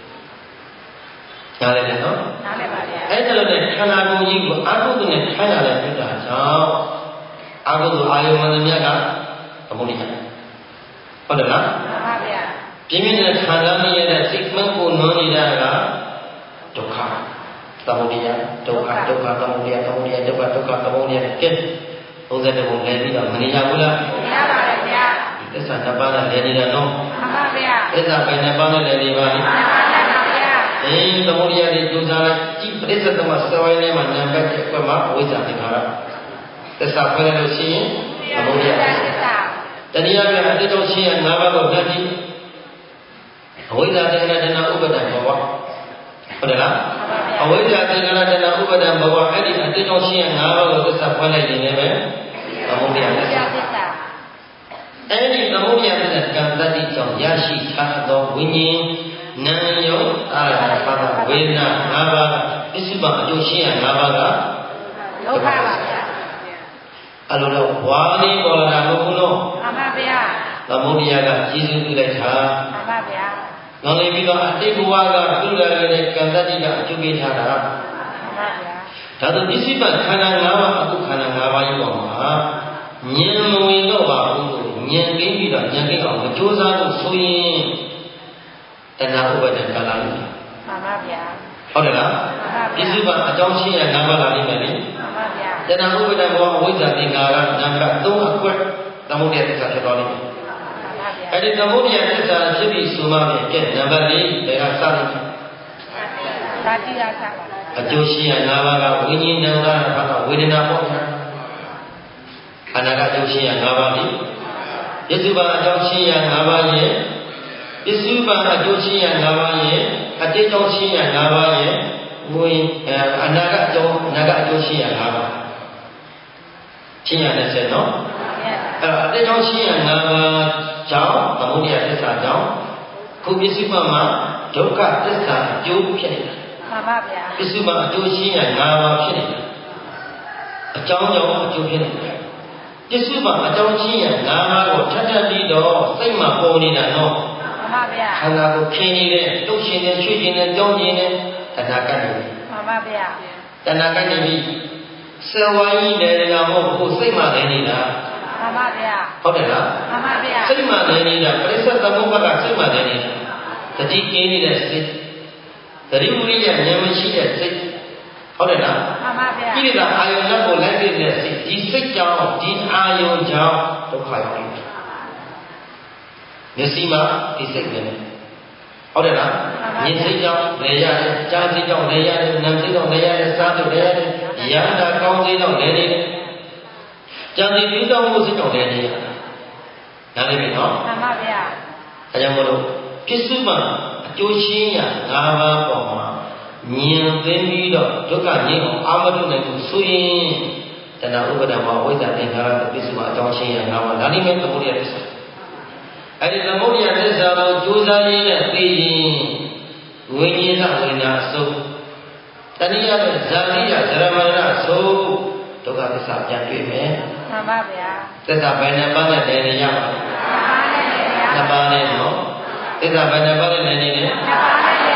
နားလည်တယ်နော်နားလည်ပါဗျာအဲ့ဒါလို့နဲ့ခန္ဓာကိုယ်ကြီးကိုအကုသိုလ်နဲ့ခိုင်းလာတဲ့ပြစ်တာကြောင့်အကုသိုလ်အာယုံမန္တမြတ်ကသမုဒိယဟုတ်တယ်လားမှန်ပါဗျာပြင်းပြင်းနဲ့ခံစားမရတဲ့စိတ်မှန်ကိုနွမ်းနေတာကဒုက္ခသမုဒယဒုက္ခဒုက္ခသမုဒယသမုဒယဒုက္ခဒုက္ခသမုဒယကဲသုံးဆယ်တဘုံလဲပြီးတော့မနေရဘူးလားမရပါဘူးဗျာဒီသစ္စာနှစ်ပါးနဲ့လဲနေတာနော်မှန်ပါဗျာသစ္စာပဲနှစ်ပါးနဲ့လဲနေပါလိမ့်မှန်ပါဗျာအေးသမုဒယတွေကြိုးစားလိုက်ကြည့်ပရိစ္ဆေသမစဝိုင်းထဲမှာနံပါတ်တစ်အကွက်မှာဝိဇ္ဇာသင်္ခါရသစ္စာဖွင့်လို့ရှိရင်သမုဒယသစ္စာတဏှာကအတိတ်တော့ရှင်းရငါးပါးကိုဓာတ်ကြည့်အဝိဇ္ဇာသင်္ခါရတဏှာဥပါဒံဘဝဟုတ်တယ်လားအဝိဇ္ဇာသင်္ခါရတဏှာဥပါဒံဘဝအဲ့ဒီအတိတ်တော့ရှင်းရငါးပါးကိုသစ္စာဖွင့်လိုက်ရင်လည်းသမုဒယသစ္စာအဲ့ဒီသမုဒယသစ္စာကံတတိကြောင့်ရရှိထားသောဝိညာဉ်နာယုအာရပါဒဝေဒနာငါးပါးပစ္စုပန်အကျိုးရှင်းရငါးပါးကဒုက္ခပါဗျာအဲ့လိုတော့ဝါနေပေါ်လာတာမဟုတ်ဘူးနော်မှန်ပါဗျာသမုဒိယကကျေးဇူးပြုလိုက်တာမှန်ပါဗျာနောက်နေပြီးတော့အတိတ်ဘဝကပြုလာတဲ့ကံတတိကအကျိုးပေးထားတာမှန်ပါဗျာဒါဆိုပစ္စည်းပခန္ဓာ၅ပါးအခုခန္ဓာ၅ပါးရဲ့ပေါ်မှာဉာဏ်မဝင်တော့ပါဘူးလို့ဉာဏ်ကိပြီးတော့ဉာဏ်ကိအောင်မကြိုးစားဖို့ဆိုရင်တဏှာဥပါဒံကလာလိမ့်မယ်မှန်ပါဗျာဟုတ်တယ်လားပစ္စည်းပအကြောင်းရှင်းရ၅ပါးလာလိမ့်မယ်လေမှန်ပါဗျာတဏှာဥပါဒံဘောအဝိဇ္ဇာသင်္ခါရနံပါတ်သုံးအကွက်သမုဒယသစ္စာဖြစ်သွားလိမ့်မယ်အဲ့ဒီသမုဒယသစ္စာဖြစ်ပြီးဆိုမှပဲကဲနံပါတ်၄ဘယ်ကစလိမ့်မယ်သာတိရစပါအကျိုးရှိရ၅ပါးကဝိညာဉ်နာဘာကဝေဒနာပေါ့ဗျာခန္ဓာကအကျိုးရှိရ၅ပါးပြီပစ္စုပန်အကြောင်းရှိရ၅ပါးရဲ့ပစ္စုပန်အကျိုးရှိရ၅ပါးရဲ့အတိတ်ကြောင့်ရှိရ၅ပါးရဲ့ဝိအနာကအကြောင်းအနာကအကျိုးရှိရ၅ပါးရှင်းရတဲ့ဆက်နော်အဲ့တော့အတိတ်ကြောင့်ရှိရ၅ပါးကြောင့်သမုဒယသစ္စာကြောင့်ခုပစ္စုပန်မှာဒုက္ခသစ္စာအကျိုးဖြစ်နေတာမှန်ပါဗျာပစ္စုပန်အကျိုးရှိရ၅ပါးဖြစ်နေတာအကြောင်းကြောင့်အကျိုးဖြစ်နေတာပစ္စုပန်အကြောင်းရှိရ၅ပါးကိုထပ်ထပ်ပြီးတော့စိတ်မှာပေါ်နေတာနော်မှန်ပါဗျာခန္ဓာကိုခင်းနေတဲ့လှုပ်ရှင်တဲ့ချွေ့ရှင်တဲ့ကြောင်းရှင်တဲ့တဏှာကတ်နေပြီမှန်ပါဗျာတဏှာကတ်နေပြီစေဝါကြီးတယ်ကမဟုတ်ဘူးစိတ်မှာနေနေတာမှန်ပါဗျာဟုတ်တယ်လားမှန်ပါဗျာစိတ်မှာနေနေတာပရိစ္ဆေသမုပ္ပါဒစိတ်မှာနေနေတာတတိကင်းနေတဲ့စိတ်သတိဝိရိယဉာဏ်မရှိတဲ့စိတ်ဟုတ်တယ်လားမှန်ပါဗျာဒီကအာယုန်လက်ကိုလိုက်တဲ့စိတ်ဒီစိတ်ကြောင့်ဒီအာယုန်ကြောင့်ဒုက္ခရောက်နေတယ်မျက်စိမှာဒီစိတ်ပဲဟုတ်တယ်လားမြင်စိတ်ကြောင့်လဲရတယ်ကြားစိတ်ကြောင့်လဲရတယ်နာမ်စိတ်ကြောင့်လဲရတယ်စားကြောင့်လဲရတယ်ရဟန္တာကောင်းစိတ်ကြောင့်လဲနေတယ်ကြံစီပြီးတော့မှုစိတ်ကြောင့်လဲနေရတယ်နားလည်ပြီနော်မှန်ပါဗျာအဲကြောင့်မလို့ပစ္စုပန်အကျိုးရှင်းရ၅ပါးပေါ်မှာဉာဏ်သိပြီးတော့ဒုက္ခငြိမ်းအောင်အာမတုနိုင်ကိုဆိုရင်တဏှာဥပါဒံမှာဝိဇ္ဇာသင်္ခါရပစ္စုပန်အကြောင်းရှင်းရ၅ပါးဒါလိမ့်မယ်သမုဒယသစ္စာအဲ့ဒီသမုဒယသစ္စာကိုကြိုးစားရင်းနဲ့သိရင်ဝိညာဉ်ကဝိညာဉ်ဆုံးတဏှာရဲ့ဇာတိယဇရမရဏဆုံးဒုက္ခသစ္စာပြန်တွေ့မယ်မှန်ပါဗျာသစ္စာဘယ်နှပါးနဲ့လဲနေရပါလဲနှစ်ပါးနဲ့နော်သစ္စာဘယ်နှပါးနဲ့လဲနေလဲနှစ်ပါးနဲ့လဲနေပါ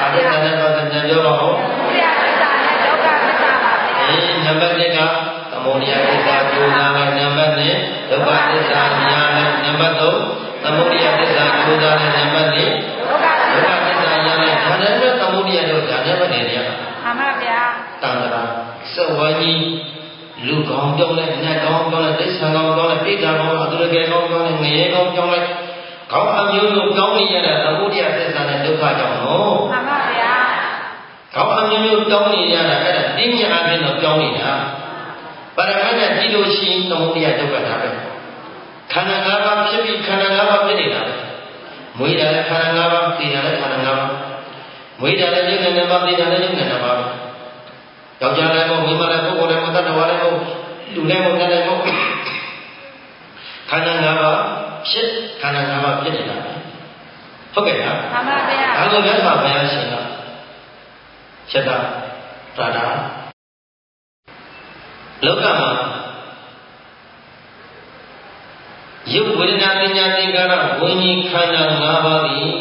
သစ္စာနဲ့ပတ်သက်ပြန်ပြောပါဦးအေးနံပါတ်တစ်ကသမုဒယသစ္စာကျိုးစားလိုက်နံပါတ်နှစ်ဒုက္ခသစ္စာညာလိုက်နံပါတ်သုံးသမုဒယသစ္စာကျိုးစားလိုက်နံပါတ်လေးဒုက္ခသစ္စာညာလိုက်ဒါနဲ့ပဲသမုဒယတို့ဒါနဲ့ပဲနေရတာမှန်ပါဗျာတန်ត្រာစဝါကြီးလူကောင်းပြောင်းလိုက်နတ်ကောင်းပြောင်းလိုက်သိဆံကောင်းပြောင်းလိုက်ပိဋကကောင်းအတုရကေကောင်းပြောင်းလိုက်ငရေကောင်းပြောင်းလိုက်ကောင်းအမျိုးမျိုးပြောင်းနေရတဲ့သမုဒယသစ္စာနဲ့ဒုက္ခကြောင့်နော်မှန်ပါဗျာကောင်းအမျိုးမျိုးပြောင်းနေရတာအဲ့ဒါသိဉာဏ်အပြင်တော့ပြောင်းနေတာပါရမတ်နဲ့ကြည့်လို့ရှိရင်သမုဒယဒုက္ခတာပဲခန္ဓာ၅ပါးဖြစ်ပြီးခန္ဓာ၅ပါးဖြစ်နေတာပဲမွေးတာလည်းခန္ဓာ၅ပါးသိတာလည်းခန္ဓာ၅ပါးမွေးတာလည်းယုံနဲ့ပါသိတာလည်းယုံနဲ့ပါပဲယောက်ျားလည်းမဟုတ်မိန်းမလည်းပုဂ္ဂိုလ်လည်းမဟုတ်တ attva လည်းမဟုတ်လူလည်းမဟုတ်လည်းမဟုတ်ခန္ဓာ၅ပါးဖြစ်ခန္ဓာ၅ပါးဖြစ်နေတာပဲဟုတ်ကဲ့လားမှန်ပါဗျာဒါကိုမြတ်စွာဘုရားရှင်ကချက်တာတာတာလောကမှာယုတ်ဝေဒနာပညာသင်္ခါရဝိညာဉ်ခန္ဓာ၅ပါးသည်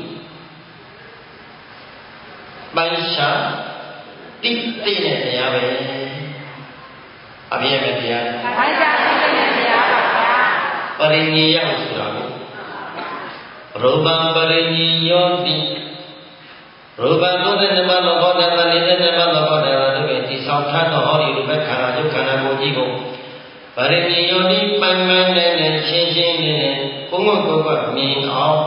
ပိုင်းခြားတိတိနဲ့တရားပဲအပြည့်ပဲတရားပိုင်းခြားတိတိနဲ့တရားပါဗျာပရိညေယဆိုတာကိုရူပံပရိညေယောတိရူပံသုံးတဲ့နမလောဘောဓာတ်လေးတဲ့နမလောဘောဓာတ်တို့ပဲဒီဆောင်ထသောဟောဒီလိုပဲခန္ဓာယုတ်ခန္ဓာကိုကြီးကိုပရိညေယောတိပန်းပန်းနဲ့နဲ့ချင်းချင်းနဲ့ကိုယ်ကိုယ်ကိုယ်မြင်အောင်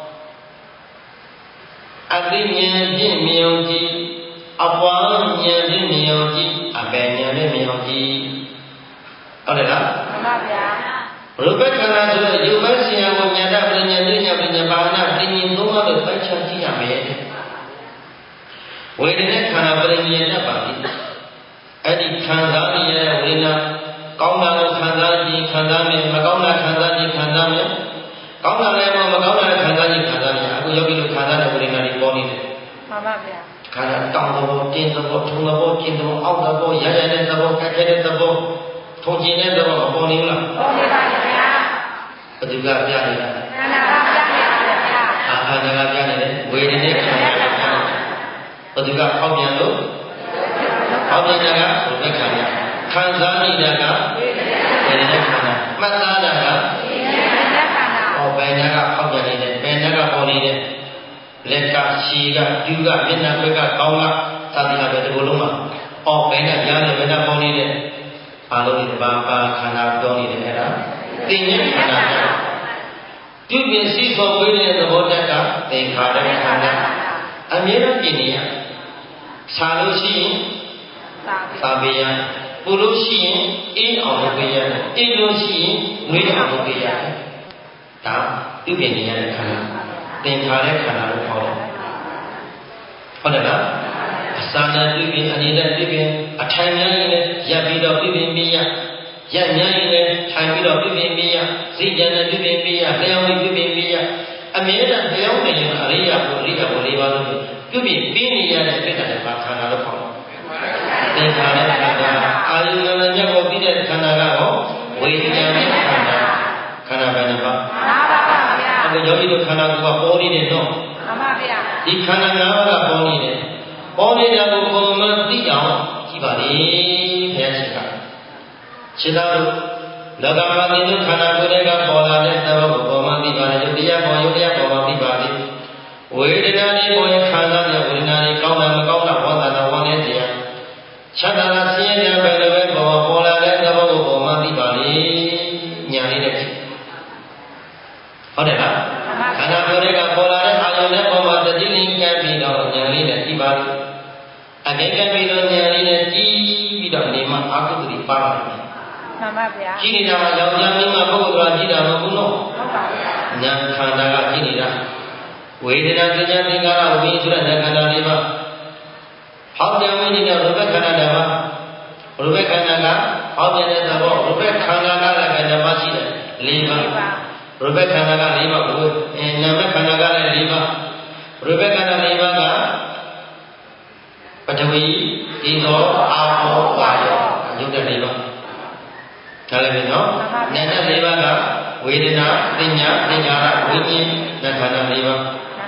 အသိဉာဏ်ဖြင့်မြင်ကြည့်အပွားဉာဏ်ဖြင့်မြင်အောင်ကြည့်အပယ်ဉာဏ်ဖြင့်မြင်အောင်ကြည့်ဟုတ်တယ်လားမှန်ပါဗျာရူပခန္ဓာဆိုတဲ့ယုတ်မဲ့ဆရာကိုဉာဏ်တပညာဉာဏ်ဉာဏ်ပညာဘာဝနာသင်္ရင်သုံးပါးလို့ပိုက်ချကြည့်ရမယ်ဝေဒနာခန္ဓာပရိညေတတ်ပါပြီအဲ့ဒီခံစားရတဲ့ဝေဒနာကောင်းတာကိုခံစားကြည့်ခံစားမယ်မကောင်းတာခံစားကြည့်ခံစားမယ်ကောင်းတာလည်းမမကောင်းတာလည်းခံစားကြည့်ခံစားမယ်အခုယောဂီတို့ခံစားတဲ့ဝေဒနာတွေပေါ်နေတယ်မှန်ပါဗျာခန္ဓာတောင်းတဲ့ဘောတင်းတဲ့ဘောထုံတဲ့ဘောကျင်းတဲ့ဘောအောက်တဲ့ဘောရရတဲ့ဘောကက်ခဲတဲ့ဘောထုံကျင်တဲ့ဘောမပေါ်နေဘူးလားပေါ်နေပါဗျာဘယ်သူကပြနေတာခန္ဓာကပြနေတာဗျာအာခန္ဓာကပြနေတယ်ဝေဒနာခန္ဓာကပြနေတယ်ဘယ်သူကဖောက်ပြန်လို့ဖောက်ပြန်တာကဘယ်ခန္ဓာခံစားနေတာကဝေဒနာခန္ဓာမှတ်သားတာကဝေဒနာခန္ဓာဟောဘယ်နာကဖောက်ပြန်နေတယ်ဘယ်နာကပေါ်နေတယ်လက်ကရှည်ကဒူးကမျက်နှာဘက်ကကောင်းကသာတိကပဲဒီလိုလုံးမှာအော်ဘယ်နဲ့ရားနေဘယ်နဲ့ပေါ်နေတယ်အာလုံးဒီဘာဘာခန္ဓာပြောနေတယ်အဲ့ဒါသိဉ္ဇခန္ဓာပြုပြင်စည်းဖော်ဝေးတဲ့သဘောတက်ကသင်္ခါရခန္ဓာအမြဲတမ်းပြင်နေရဆာလို့ရှိရင်သာပေးရပူလို့ရှိရင်အေးအောင်လုပ်ပေးရအေးလို့ရှိရင်ငွေအောင်လုပ်ပေးရဒါပြုပြင်နေရတဲ့ခန္ဓာသင်္ခါရခန္ဓာလို့ခေါ်တယ်ဟုတ်တယ်လားအစာနဲ့ပြုပြင်အနေနဲ့ပြုပြင်အထိုင်များရင်လည်းရပ်ပြီးတော့ပြုပြင်ပေးရရပ်များရင်လည်းထိုင်ပြီးတော့ပြုပြင်ပေးရစိတ်ကြံနဲ့ပြုပြင်ပေးရလျှောင်းပြီးပြုပြင်ပေးရအမြဲတမ်းလျှောင်းနေရင်အရိယာဘုရိယာဘုလေးပါလို့ပြုပြင်ပေးနေရတဲ့ပြည့်တဲ့ဘာခန္ဓာလို့ခေါ်တယ်သင်္ခါရခန္ဓာအာယုဉာဏ်နဲ့မျက်ပေါ်ပြီးတဲ့ခန္ဓာကတော့ဝိညာဉ်နဲ့ခန္ဓာခန္ဓာပဲနော်ပါပါပါဗျာအခုယောဂီတို့ခန္ဓာကိုယ်ကပေါ်နေတယ်နော်မှန်ပါဗျာဒီခန္ဓာ၅ပါးကပေါ်နေတယ်ပေါ်နေတာကိုပုံမှန်သိအောင်ကြည့်ပါလေဘုရားရှင်ကရှင်းတော်လောကမှာသင်တို့ခန္ဓာကိုယ်တွေကပေါ်လာတဲ့သဘောကိုပုံမှန်သိပါလေယုတ်တရားပေါ်ယုတ်တရားပေါ်မှာသိပါလေဝေဒနာတွေပေါ်ရင်ခံစားရဝေဒနာတွေကောင်းတာမကောင်းတာဝမ်းသာတာဝမ်းနည်းတရားချမ်းသာတာဆင်းရဲတာပဲလည်းပဲပေါ်ပေါ်လာတဲ့သဘောကိုပုံမှန်သိပါလေညာလေးနဲ့ဟုတ်တယ်လားခန္ဓာကိုယ်တွေကပေါ်လာတဲ့အာယုန်နဲ့ပေါ်မှာတတိလင်းကပ်ပြီးတော့ညာလေးနဲ့ကြည့်ပါလိမ့်အကိကပ်ပြီးတော့ညာလေးနဲ့ကြည့်ပြီးတော့နေမှာအာကုတိပါပါလိမ့်မယ်မှန်ပါဗျာကြည့်နေတာကယောက်ျားမိန်းမပုဂ္ဂိုလ်ကကြည့်တာမဟုတ်ဘူးနော်ဟုတ်ပါဗျာညာခန္ဓာကကြည့်နေတာဝေဒနာပညာသင်္ခါရဝိသုရခန္ဓာလေးပါဟောပြန်ဝင်နေတဲ့ရူပခန္ဓာတွေမှာရူပခန္ဓာကဟောပြန်တဲ့သဘောရူပခန္ဓာကလည်းဓမ္မရှိတယ်၄ပါးရူပခန္ဓာက၄ပါးကိုအဲနာမခန္ဓာကလည်း၄ပါးရူပခန္ဓာ၄ပါးကပထဝီဒီသောအာဘောပါယောယုတ်တဲ့၄ပါးဒါလည်းပဲနော်နာမ၄ပါးကဝေဒနာပညာသင်္ခါရဝိညာဉ်ခန္ဓာ၄ပါး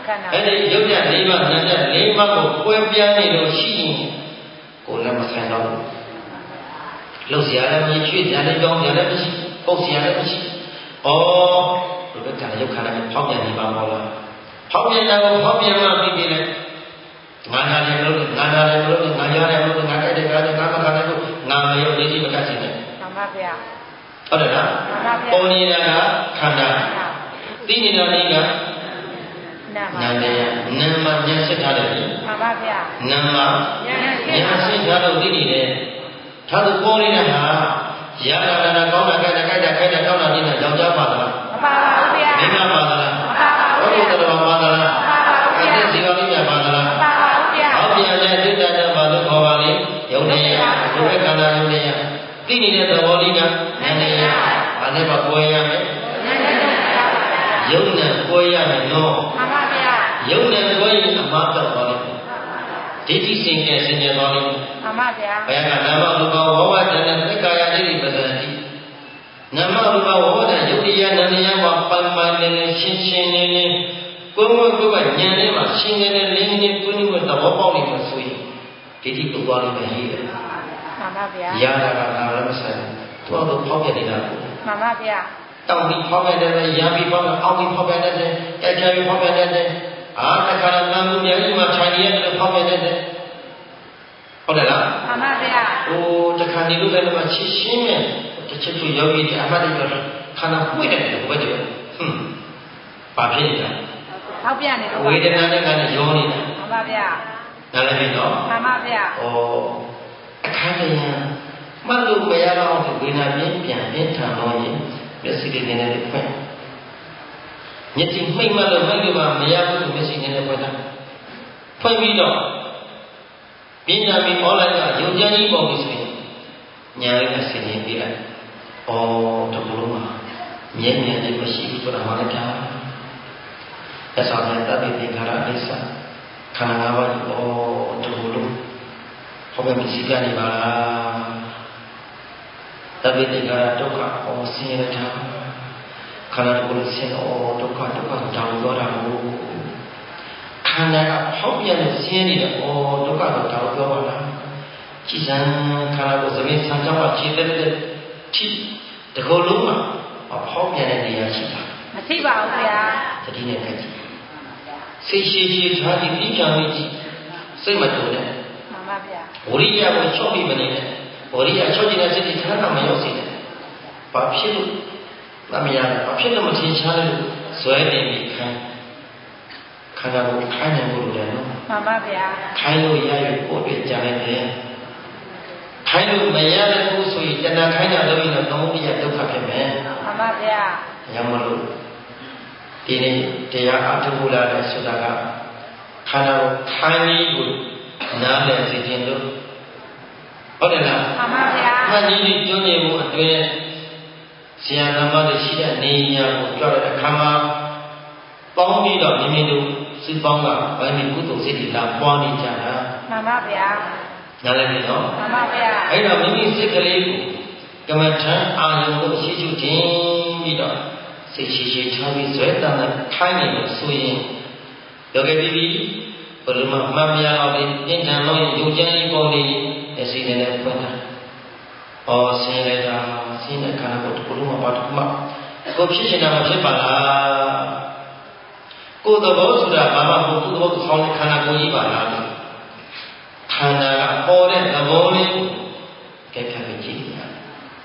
အဲ့ဒီရုပ်ရ၄ပါးနာမ်ရ၄ပါးကိုကွဲပြားနေလို့ရှိရင်ကိုယ်လည်းမဆိုင်တော့ဘူးလှုပ်ရှားလည်းမရှိရွှေ့ရှားလည်းကြောင်းရှားလည်းမရှိပုတ်ရှားလည်းမရှိဩဒီဘက်ကရုပ်ခန္ဓာနဲ့ဖောက်ပြန်နေပါဘောလားဖောက်ပြန်တာကိုဖောက်ပြန်မှပြီးပြီလေငါနာလည်းမလို့ငါနာလည်းမလို့ငါကြားလည်းမလို့ငါကြိုက်တယ်ငါလည်းငါမခံနိုင်ဘူးငါမရုပ်လေးကြီးမကတ်စီနဲ့မှန်ပါဗျာဟုတ်တယ်လားမှန်ပါဗျာပေါ်နေတာကခန္ဓာသိနေတာလေးကနာမယနာမဉာဏ်စစ်ထားတယ်မှန်ပါဗျာနာမဉာဏ်စစ်ထားလို့သိနေတယ်ဒါဆိုပေါ်နေတာဟာရတာနာကောင်းတာကြိုက်တာကြိုက်တာခိုက်တာကောင်းတာနေတာယောက်ျားပါသလားမပါပါဘူးဗျာမိန်းမပါသလားမပါပါဘူးဘုရားတော်ပါသလားမပါပါဘူးဗျာအဲ့ဒီဇီဝလိညာပါသလားမပါပါဘူးဗျာဟောပြန်တဲ့ဒိဋ္ဌာနဲ့ပါလို့ခေါ်ပါလေယုံနေရဘုရားခန္ဓာယုံနေရသိနေတဲ့သဘောလေးကနာနေရဘာနဲ့ပါကိုယ်ရမယ်ယုံနဲ့ကိုယ်ရမယ်နော်မှန်ပါဗျာယုံနဲ့ကိုယ်ရင်အမှားတော့ပါလိမ့်မယ်ဒိဋ္ဌိစင်ကြယ်စင်ကြယ်ပါလိမ့်မယ်မှန်ပါဗျာဘယ်ကနာမရူပဝဝတ္တနဲ့သက္ကာယဒိဋ္ဌိပဇ္ဇတိနာမရူပဝဝတ္တယုတ်တရားနာနေရမှာပိုင်ပိုင်နေနေရှင်းရှင်းနေနေကိုယ်မကိုယ်ကဉာဏ်နဲ့မှရှင်းနေနေလင်းနေကိုယ်နဲ့သဘောပေါက်နေမှာဆိုရင်ဒိဋ္ဌိပုဂ္ဂိုလ်လေးပဲဟိတယ်မှန်ပါဗျာရတာကနာလည်းမဆိုင်ဘူးသူ့အလိုဖောက်ပြနေတာကိုမှန်ပါဗျာတောင်းပြီးဖောက်ပြတယ်ရံပြီးဖောက်ပြအောက်ပြီးဖောက်ပြတယ်တိုက်ချပြီးဖောက်ပြတယ်အာတခါတမ်းမှုများကြီးမှခြိုင်ရတဲ့ဖောက်ပြတယ်ဟုတ်တယ်လားမှန်ပါဗျာဟိုတခါနေလို့လည်းမချစ်ရှင်းနဲ့တစ်ချက်သူယောဂီတွေအမှတ်တွေတော့ခန္ဓာပွင့်တယ်ဘယ်လိုပဲဟွန်းဘာဖြစ်နေတာဖောက်ပြနေတော့ဝေဒနာနဲ့ကလည်းရောနေတာမှန်ပါဗျာနားလည်ပြီနော်မှန်ပါဗျာဩအခါတည်းမှတ်လို့မရတော့ဝေဒနာပြင်းပြန်ပြင်းထန်တော့ရင်မျက်စိတွေနဲ့လည်းဖွင့်မျက်စိမှိတ်မှလို့မှိတ်လို့မရဘူးမျက်စိနဲ့လည်းဖွင့်တာဖွင့်ပြီးတော့ပညာမီဩလိုက်ကရုပ်ကြမ်းကြီးပုံပြီးဆိုရင်ညာလေးနဲ့ဆင်ရင်ပြလိုက်။အော်တကူလုံးမှာမြဲမြဲလေးမရှိဘူးဆိုတာမှလည်းကြား။သက်ဆောင်တဲ့တတိသင်္ခါရအိစ္ဆာခန္ဓာ၅ပါးကိုအော်တကူလုံးဟောပဲမရှိပြနေပါလား။တတိသင်္ခါရဒုက္ခအော်ဆင်းရဲတာခန္ဓာကိုယ်ဆင်းအော်ဒုက္ခဒုက္ခတောင်းတော့တာကိုခန္ဓာကဖောက်ပြန်နေဆင်းနေတယ်။အော်ဒုက္ခတော့တောင်းပြောပါလား။ကြည်စံခန္ဓာကိုယ်သမီးဆံကြောင်းမှာခြေတက်တဲ့ထိတကူလုံးမှာဖောက်ပြန်တဲ့နေရာရှိတာမရှိပါဘူးဗျာတတိနဲ့ကကြည့်စိတ်ရှိရှိထားပြီးပြီးပြန်ပြီးကြည့်စိတ်မတူနဲ့မှန်ပါဗျာဝိရိယကိုချော့ပြီးမနေနဲ့ဝိရိယချော့နေတဲ့စိတ်တွေခန္ဓာမရောက်စေနဲ့ဘာဖြစ်လို့မမရဘာဖြစ်လို့မထင်ရှားလို့ဇွဲနေပြီးခံခန္ဓာကိုခိုင်းနေဖို့လိုတယ်နော်မှန်ပါဗျာခိုင်းလို့ရရကိုယ်တွေ့ကြတယ်ခိုင်းလို့မရတဲ့ကိုဆိုရင်တဏှာခိုင်းတာလို့ရင်တော့သုံးတရားဒုက္ခဖြစ်မယ်မှန်ပါဗျာရမလို့ဒီနေ့တရားအထုလာတဲ့ဆိုတာကခန္ဓာကိုခိုင်းပြီးကိုနားလည်စေခြင်းလို့ဟုတ်တယ်လားမှန်ပါဗျာမှန်ကြီးကျွနေမှုအတွင်းဆရာသမားတွေရှိတဲ့နေရာကိုကြောက်တဲ့အခါမှာပေါင်းပြီးတော့မိမိတို့စိတ်ပေါင်းကဗာမီကုသိုလ်စိတ်တွေလာပွားနေကြတာမှန်ပါဗျာနားလည်ပြီနော်မှန်ပါဗျာအဲ့တော့မိမိစိတ်ကလေးကိုကမ္မထံအာယုံလို့ရှိရှိခြင်းပြီးတော့စိတ်ရှိရှိထားပြီးဇွဲတန်တဲ့ခိုင်းနေလို့ဆိုရင်ယောဂီပြီးပြီးဘယ်လိုမှမမြင်တော့ဒီပြင်းထန်လို့ရုပ်ကြမ်းကြီးပုံနေအစီနဲ့လည်းဖွင့်တာဩဆင်းရဲတာဆင်းရဲခန္ဓာကိုယ်တစ်ခုလုံးမှာပါတစ်ခုမှကိုဖြစ်နေတာမဖြစ်ပါလားကိုယ်သဘောဆိုတာဘာမှမဟုတ်သူ့သဘောဆောင်းတဲ့ခန္ဓာကိုယ်ကြီးပါလားခန္ဓာကပေါ်တဲ့သဘောလေးကိုကြက်ခတ်ပြီးကြည့်နေရတယ်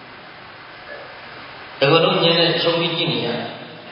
ဒီလိုလုံးဉာဏ်နဲ့ချုပ်ပြီးကြည့်နေရတယ်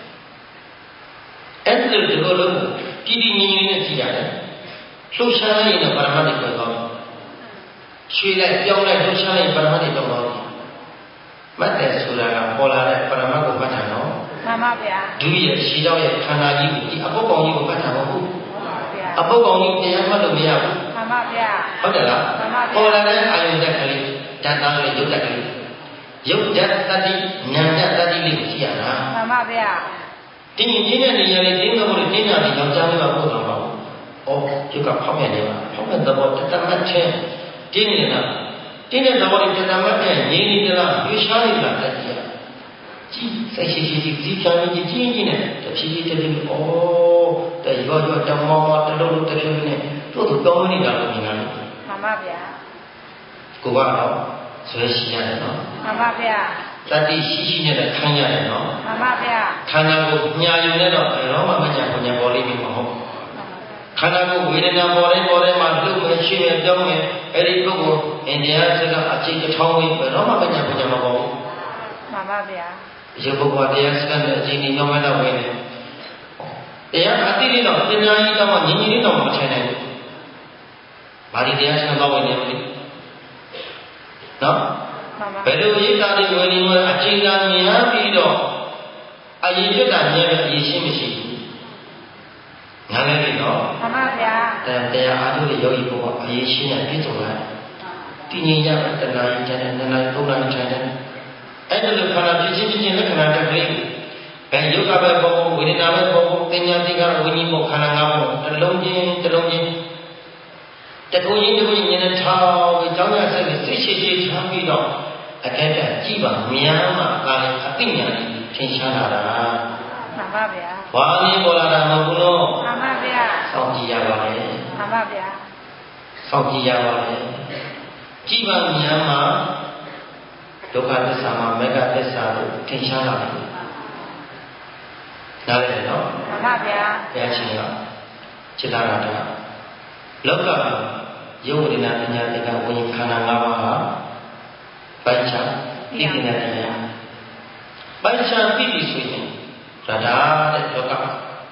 အဲ့ဒီလိုဒီလိုလုံးကြည်ကြည်ငြိမ်ငြိမ်နဲ့ကြည့်ရတယ်လှုပ်ရှားလိုက်ရင်ပရမတ်တွေပေါ်သွားတယ်ရွှေလိုက်ပြောင်းလိုက်လှုပ်ရှားလိုက်ပရမတ်တွေတော့သွားတယ်မှတ်တယ်ဆိုတာကပေါ်လာတဲ့ပရမတ်ကိုမှတ်တာနော်မှန်ပါဗျာဒုတိယရှင်းတော့ရဲ့ခန္ဓာကြီးကိုဒီအပုပ်ကောင်ကြီးကိုမှတ်တာမဟုတ်ဘူးအပုပ်ကောင်ကြီးတရားမှတ်လို့မရဘူးမှန်ပါဗျာဟုတ်တယ်လားမှန်ပါဗျာပေါ်လာတဲ့အာယုန်တက်ကလေးဓာတ်သားလေးရုပ်တက်ကလေးရုပ်ဓာတ်တတိနာမ်ဓာတ်တတိလေးကိုကြည့်ရတာမှန်ပါဗျာတင်းရင်တင်းတဲ့နေရာလေးတင်းတော့လို့တင်းတာပြီးယောက်ျားလေးကပို့တော့ပါဘူး။အော်ဒီကဖောက်ပြန်နေပါဖောက်ပြန်တော့တတမတ်ချင်းတင်းနေတာတင်းတဲ့သဘောလေးတတမတ်နဲ့ငြိမ်နေကြလားရွှေရှားနေလားတက်ကြည့်ရကြည့်စိတ်ရှိရှိရှိကြည့်ချမ်းကြီးကြည့်ကြည့်နဲ့တဖြည်းဖြည်းတည်းအော်တဲ့ရရောရောတမောမောတလုံးလုံးတစ်ဖြုတ်နဲ့တို့တို့ပြောမနေတာလို့မြင်တာလို့မှန်ပါဗျာကိုကတော့ဆွဲရှိရတယ်နော်မှန်ပါဗျာတတိရှိရှိနဲ့လည်းခံရတယ်နော်မှန်ပါဗျာခန္ဓာကိုညာယုံနဲ့တော့ဘယ်တော့မှမကြံပုံညာပေါ်လိမ့်မယ်မဟုတ်ခန္ဓာကိုဝေဒနာပေါ်တိုင်းပေါ်တိုင်းမှာလှုပ်မယ်ရှိမယ်ပြောင်းမယ်အဲ့ဒီပုဂ္ဂိုလ်အင်းတရားစကားအကျဉ်းတစ်ထောင်ဝေးဘယ်တော့မှမကြံပုံညာမပေါ်ဘူးမှန်ပါဗျာဒီပုဂ္ဂိုလ်တရားစကားနဲ့အကျဉ်းကြီးပြောင်းမဲ့တော့ဝေးတယ်တရားအတိလေးတော့ပညာကြီးတော့ငြင်းကြီးလေးတော့မထိုင်နိုင်ဘူး။ဘာဒီတရားစကားတော့ဝင်နေမလဲ။နော်။ဘယ်လိုရိတ်တာတွေဝင်နေမလဲအချိန်သာမြင်ရပြီးတော့အရင်ပြတ်တာမြင်ရအရင်ရှင်းမရှိဘူး။နားလည်ပြီနော်။မှန်ပါဗျာ။အဲတရားအားထုတ်တဲ့ယောဂီဘောကအရင်ရှင်းရပြည့်စုံလာ။တည်ငြိမ်ရတဲ့တဏှာကြီးတဲ့နန္ဒသုံးနာထိုင်တယ်။အဲ့ဒါလိုခန္ဓာဖြစ်ချင်းဖြစ်ချင်းလက္ခဏာတစ်ခုအဲယုတ်ကပဲပေါ်ဝေဒနာပဲပေါ်တင်ညာတိကဝိညာဉ်ပေါ်ခန္ဓာငါးပေါ်တစ်လုံးချင်းတစ်လုံးချင်းတကူချင်းတကူချင်းဉာဏ်နဲ့ထောင်းပြီးကြောင်းရဆက်ပြီးစိတ်ရှိရှိထားပြီးတော့အကဲကကြည့်ပါများမှကာလည်းအသိဉာဏ်ထင်ရှားလာတာမှန်ပါဗျာဘာလို့ပေါ်လာတာမဟုတ်ဘူးလို့မှန်ပါဗျာစောင့်ကြည့်ရပါလေမှန်ပါဗျာစောင့်ကြည့်ရပါလေကြည့်ပါများမှဒုက္ခသစ္စာမှာမေဃသစ္စာတို့ထင်ရှားလာတယ်နားလည်နော်မှန်ပါဗျာဘုရားရှင်ကจิตราတာလောကယုတ်ဝိညာဉ်ပညာတိကဝိညာဉ်ခန္ဓာ၅ပါးဟာပိုက်ချသိတဲ့တရားပိုက်ချသိပြီဆိုရင်ဒါဒါတဲ့လောက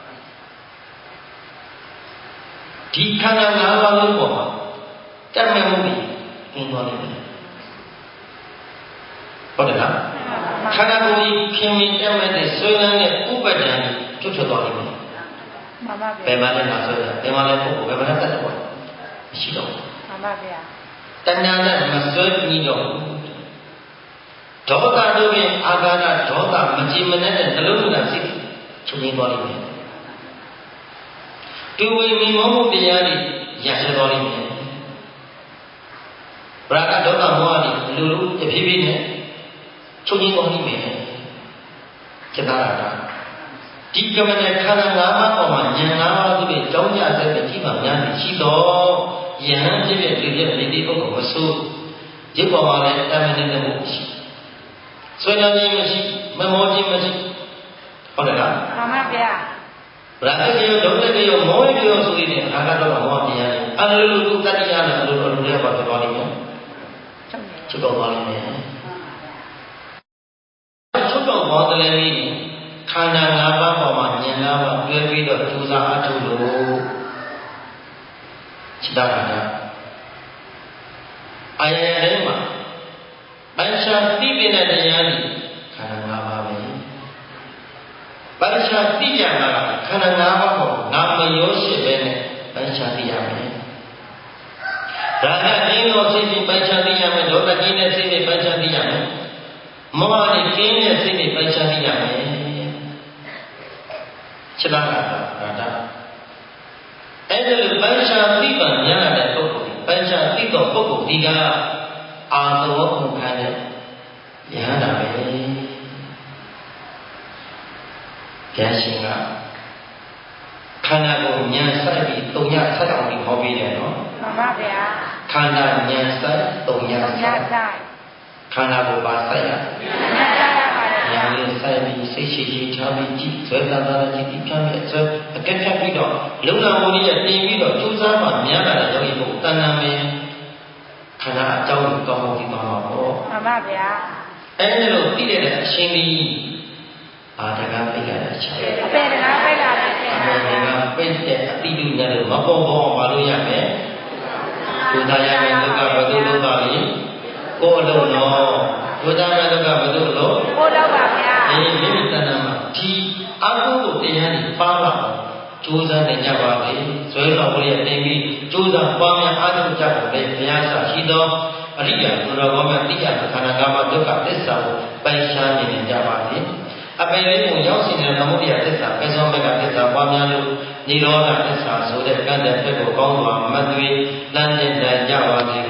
ဒီခန္ဓာ၅ပါးလုံးပေါ်မှာတတ်မဲ့မှုပြီးကျင်းသွားတယ်ဟုတ်တယ်လားခန္ဓာကိုယ်ကြီးခင်မင်တက်မဲ့တဲ့ဆွေးနွေးတဲ့ဥပဒံကျွတ်ထွက်သွားလိမ့်မယ်မှန်ပါဗျာဘယ်မှာလဲမှာဆွဲတာဘယ်မှာလဲပုဂ္ဂိုလ်ဘယ်မှာလဲတတ်တယ်ပေါ့မရှိတော့ဘူးမှန်ပါဗျာတဏှာနဲ့မဆွဲပြီးတော့ဒေါသတို့ဖြင့်အာဃာတဒေါသမကြည်မနဲ့တဲ့နှလုံးသွင်းစိတ်ချုပ်ငြိမ်းသွားလိမ့်မယ်တူဝေမိမောမှုတရားတွေရရှိသွားလိမ့်မယ်ဗရာဂဒေါသမောဟတွေလူလူတဖြည်းဖြည်းနဲ့ချုပ်ငြိမ်းသွားလိမ့်မယ်จิตราတာဒီကမနဲ့ခန္ဓာ၅ပါးပေါ်မှာဉာဏ်၅ပါးသူတွေကြောင်းကြဆက်ပြီးကြည့်ပါများနေရှိတော့ယဟန်ဖြစ်ဖြစ်ဒီပြည့်ဒီပုဂ္ဂိုလ်မဆိုးဒီပေါ်မှာလည်းတမန်နေတဲ့မှုရှိဆွေးနွေးခြင်းမရှိမမောခြင်းမရှိဟုတ်တယ်လားမှန်ပါဗျာဗရာဂေယောဒုက္ခေယောမောဟေယောဆိုတဲ့အာဃာတော့မောဟတရားတွေအလိုလိုသူတတိယနဲ့အလိုလိုတွေပါပြောလိမ့်မယ်ချုပ်တော့သွားလိမ့်မယ်ချုပ်တော့သွားတယ်လေခန္ဓာ၅ပါးပေါ်မှာဉာဏ်၅ပါးတွဲပြီးတော့ကြိုးစားအထုလို့စိတ္တခန္ဓာအာယယထဲမှာပိုင်းခြားသိတဲ့တရားတွေခန္ဓာ၅ပါးပဲပိုင်းခြားသိကြတာကခန္ဓာ၅ပါးပေါ်ငါမရောရှိပဲနဲ့ပိုင်းခြားသိရမယ်ဒါကရင်းလို့စိတ်ပြီးပိုင်းခြားသိရမယ်ဒေါသကြီးနဲ့စိတ်ပြီးပိုင်းခြားသိရမယ်မောဟနဲ့ကင်းတဲ့စိတ်ပြီးပိုင်းခြားသိရမယ်စိတ္တခန္ဓာဒါဒါအဲ့ဒါလိုပိုင်းခြားသိပါများတဲ့ပုဂ္ဂိုလ်ပိုင်းခြားသိတော့ပုဂ္ဂိုလ်ဒီကအာသောဘုခန်းတဲ့ယဟန္တာပဲဘုရားရှင်ကခန္ဓာကိုဉာဏ်ဆိုင်ပြီးတုံညဆက်အောင်ပြီးဟောပေးတယ်နော်မှန်ပါဗျာခန္ဓာဉာဏ်ဆိုင်တုံညဆိုင်ခန္ဓာကိုပါဆိုင်ရဉာဏ်လေးဆိုင်ပြီးစိတ်ရှိရှိထားပြီးကြည့်ဇွဲတာတာကြည့်ပြီးဖြတ်ပြီးဇွဲအကက်ဖြတ်ပြီးတော့လုံလဝရိယတင်ပြီးတော့ကျိုးစားမှများလာတဲ့ယောဂီပုဂ္ဂိုလ်တဏ္ဍာမေခန္ဓာအကြောင်းကိုကောင်းကောင်းသိသွားမှာပေါ့မှန်ပါဗျာအဲ့ဒါလို့သိတဲ့အရှင်ကြီးအာတကပိတ်ရတဲ့အချက်အပေတကပိတ်လာတဲ့အချက်အပေတကပိတ်တဲ့အတိတုညာလို့မပေါ်ပေါ်မလို့ရမယ်ကိုယ်သားရမယ်ဒုက္ခဘယ်လိုလုပ်ပါလဲကိုယ်အလုံးတော့ကိုယ်သားရဒုက္ခဘယ်လိုလုပ်ကိုယ်တော့ပါဗျာအေးမိမိတဏ္ဍာမှာဒီအကုသိုလ်တရားတွေပါလာအောင်ကြိုးစားနေကြပါလေဇွဲတော်ကိုရတင်ပြီးကြိုးစားပွားများအားထုတ်ကြပါလေဘုရားစာရှိသောအရိယာသူတော်ကောင်းများသိရခန္ဓာ၅ပါးဒုက္ခသစ္စာကိုပိုင်ရှားနေကြပါလေအပေလေးကိုရောက်စီတဲ့သမုဒယသစ္စာပေသောဘက်ကသစ္စာပွားများလို့နိရောဓသစ္စာဆိုတဲ့ကံတဲ့ဘက်ကိုကောင်းစွာမသွေလမ်းကျင်ကြပါစေ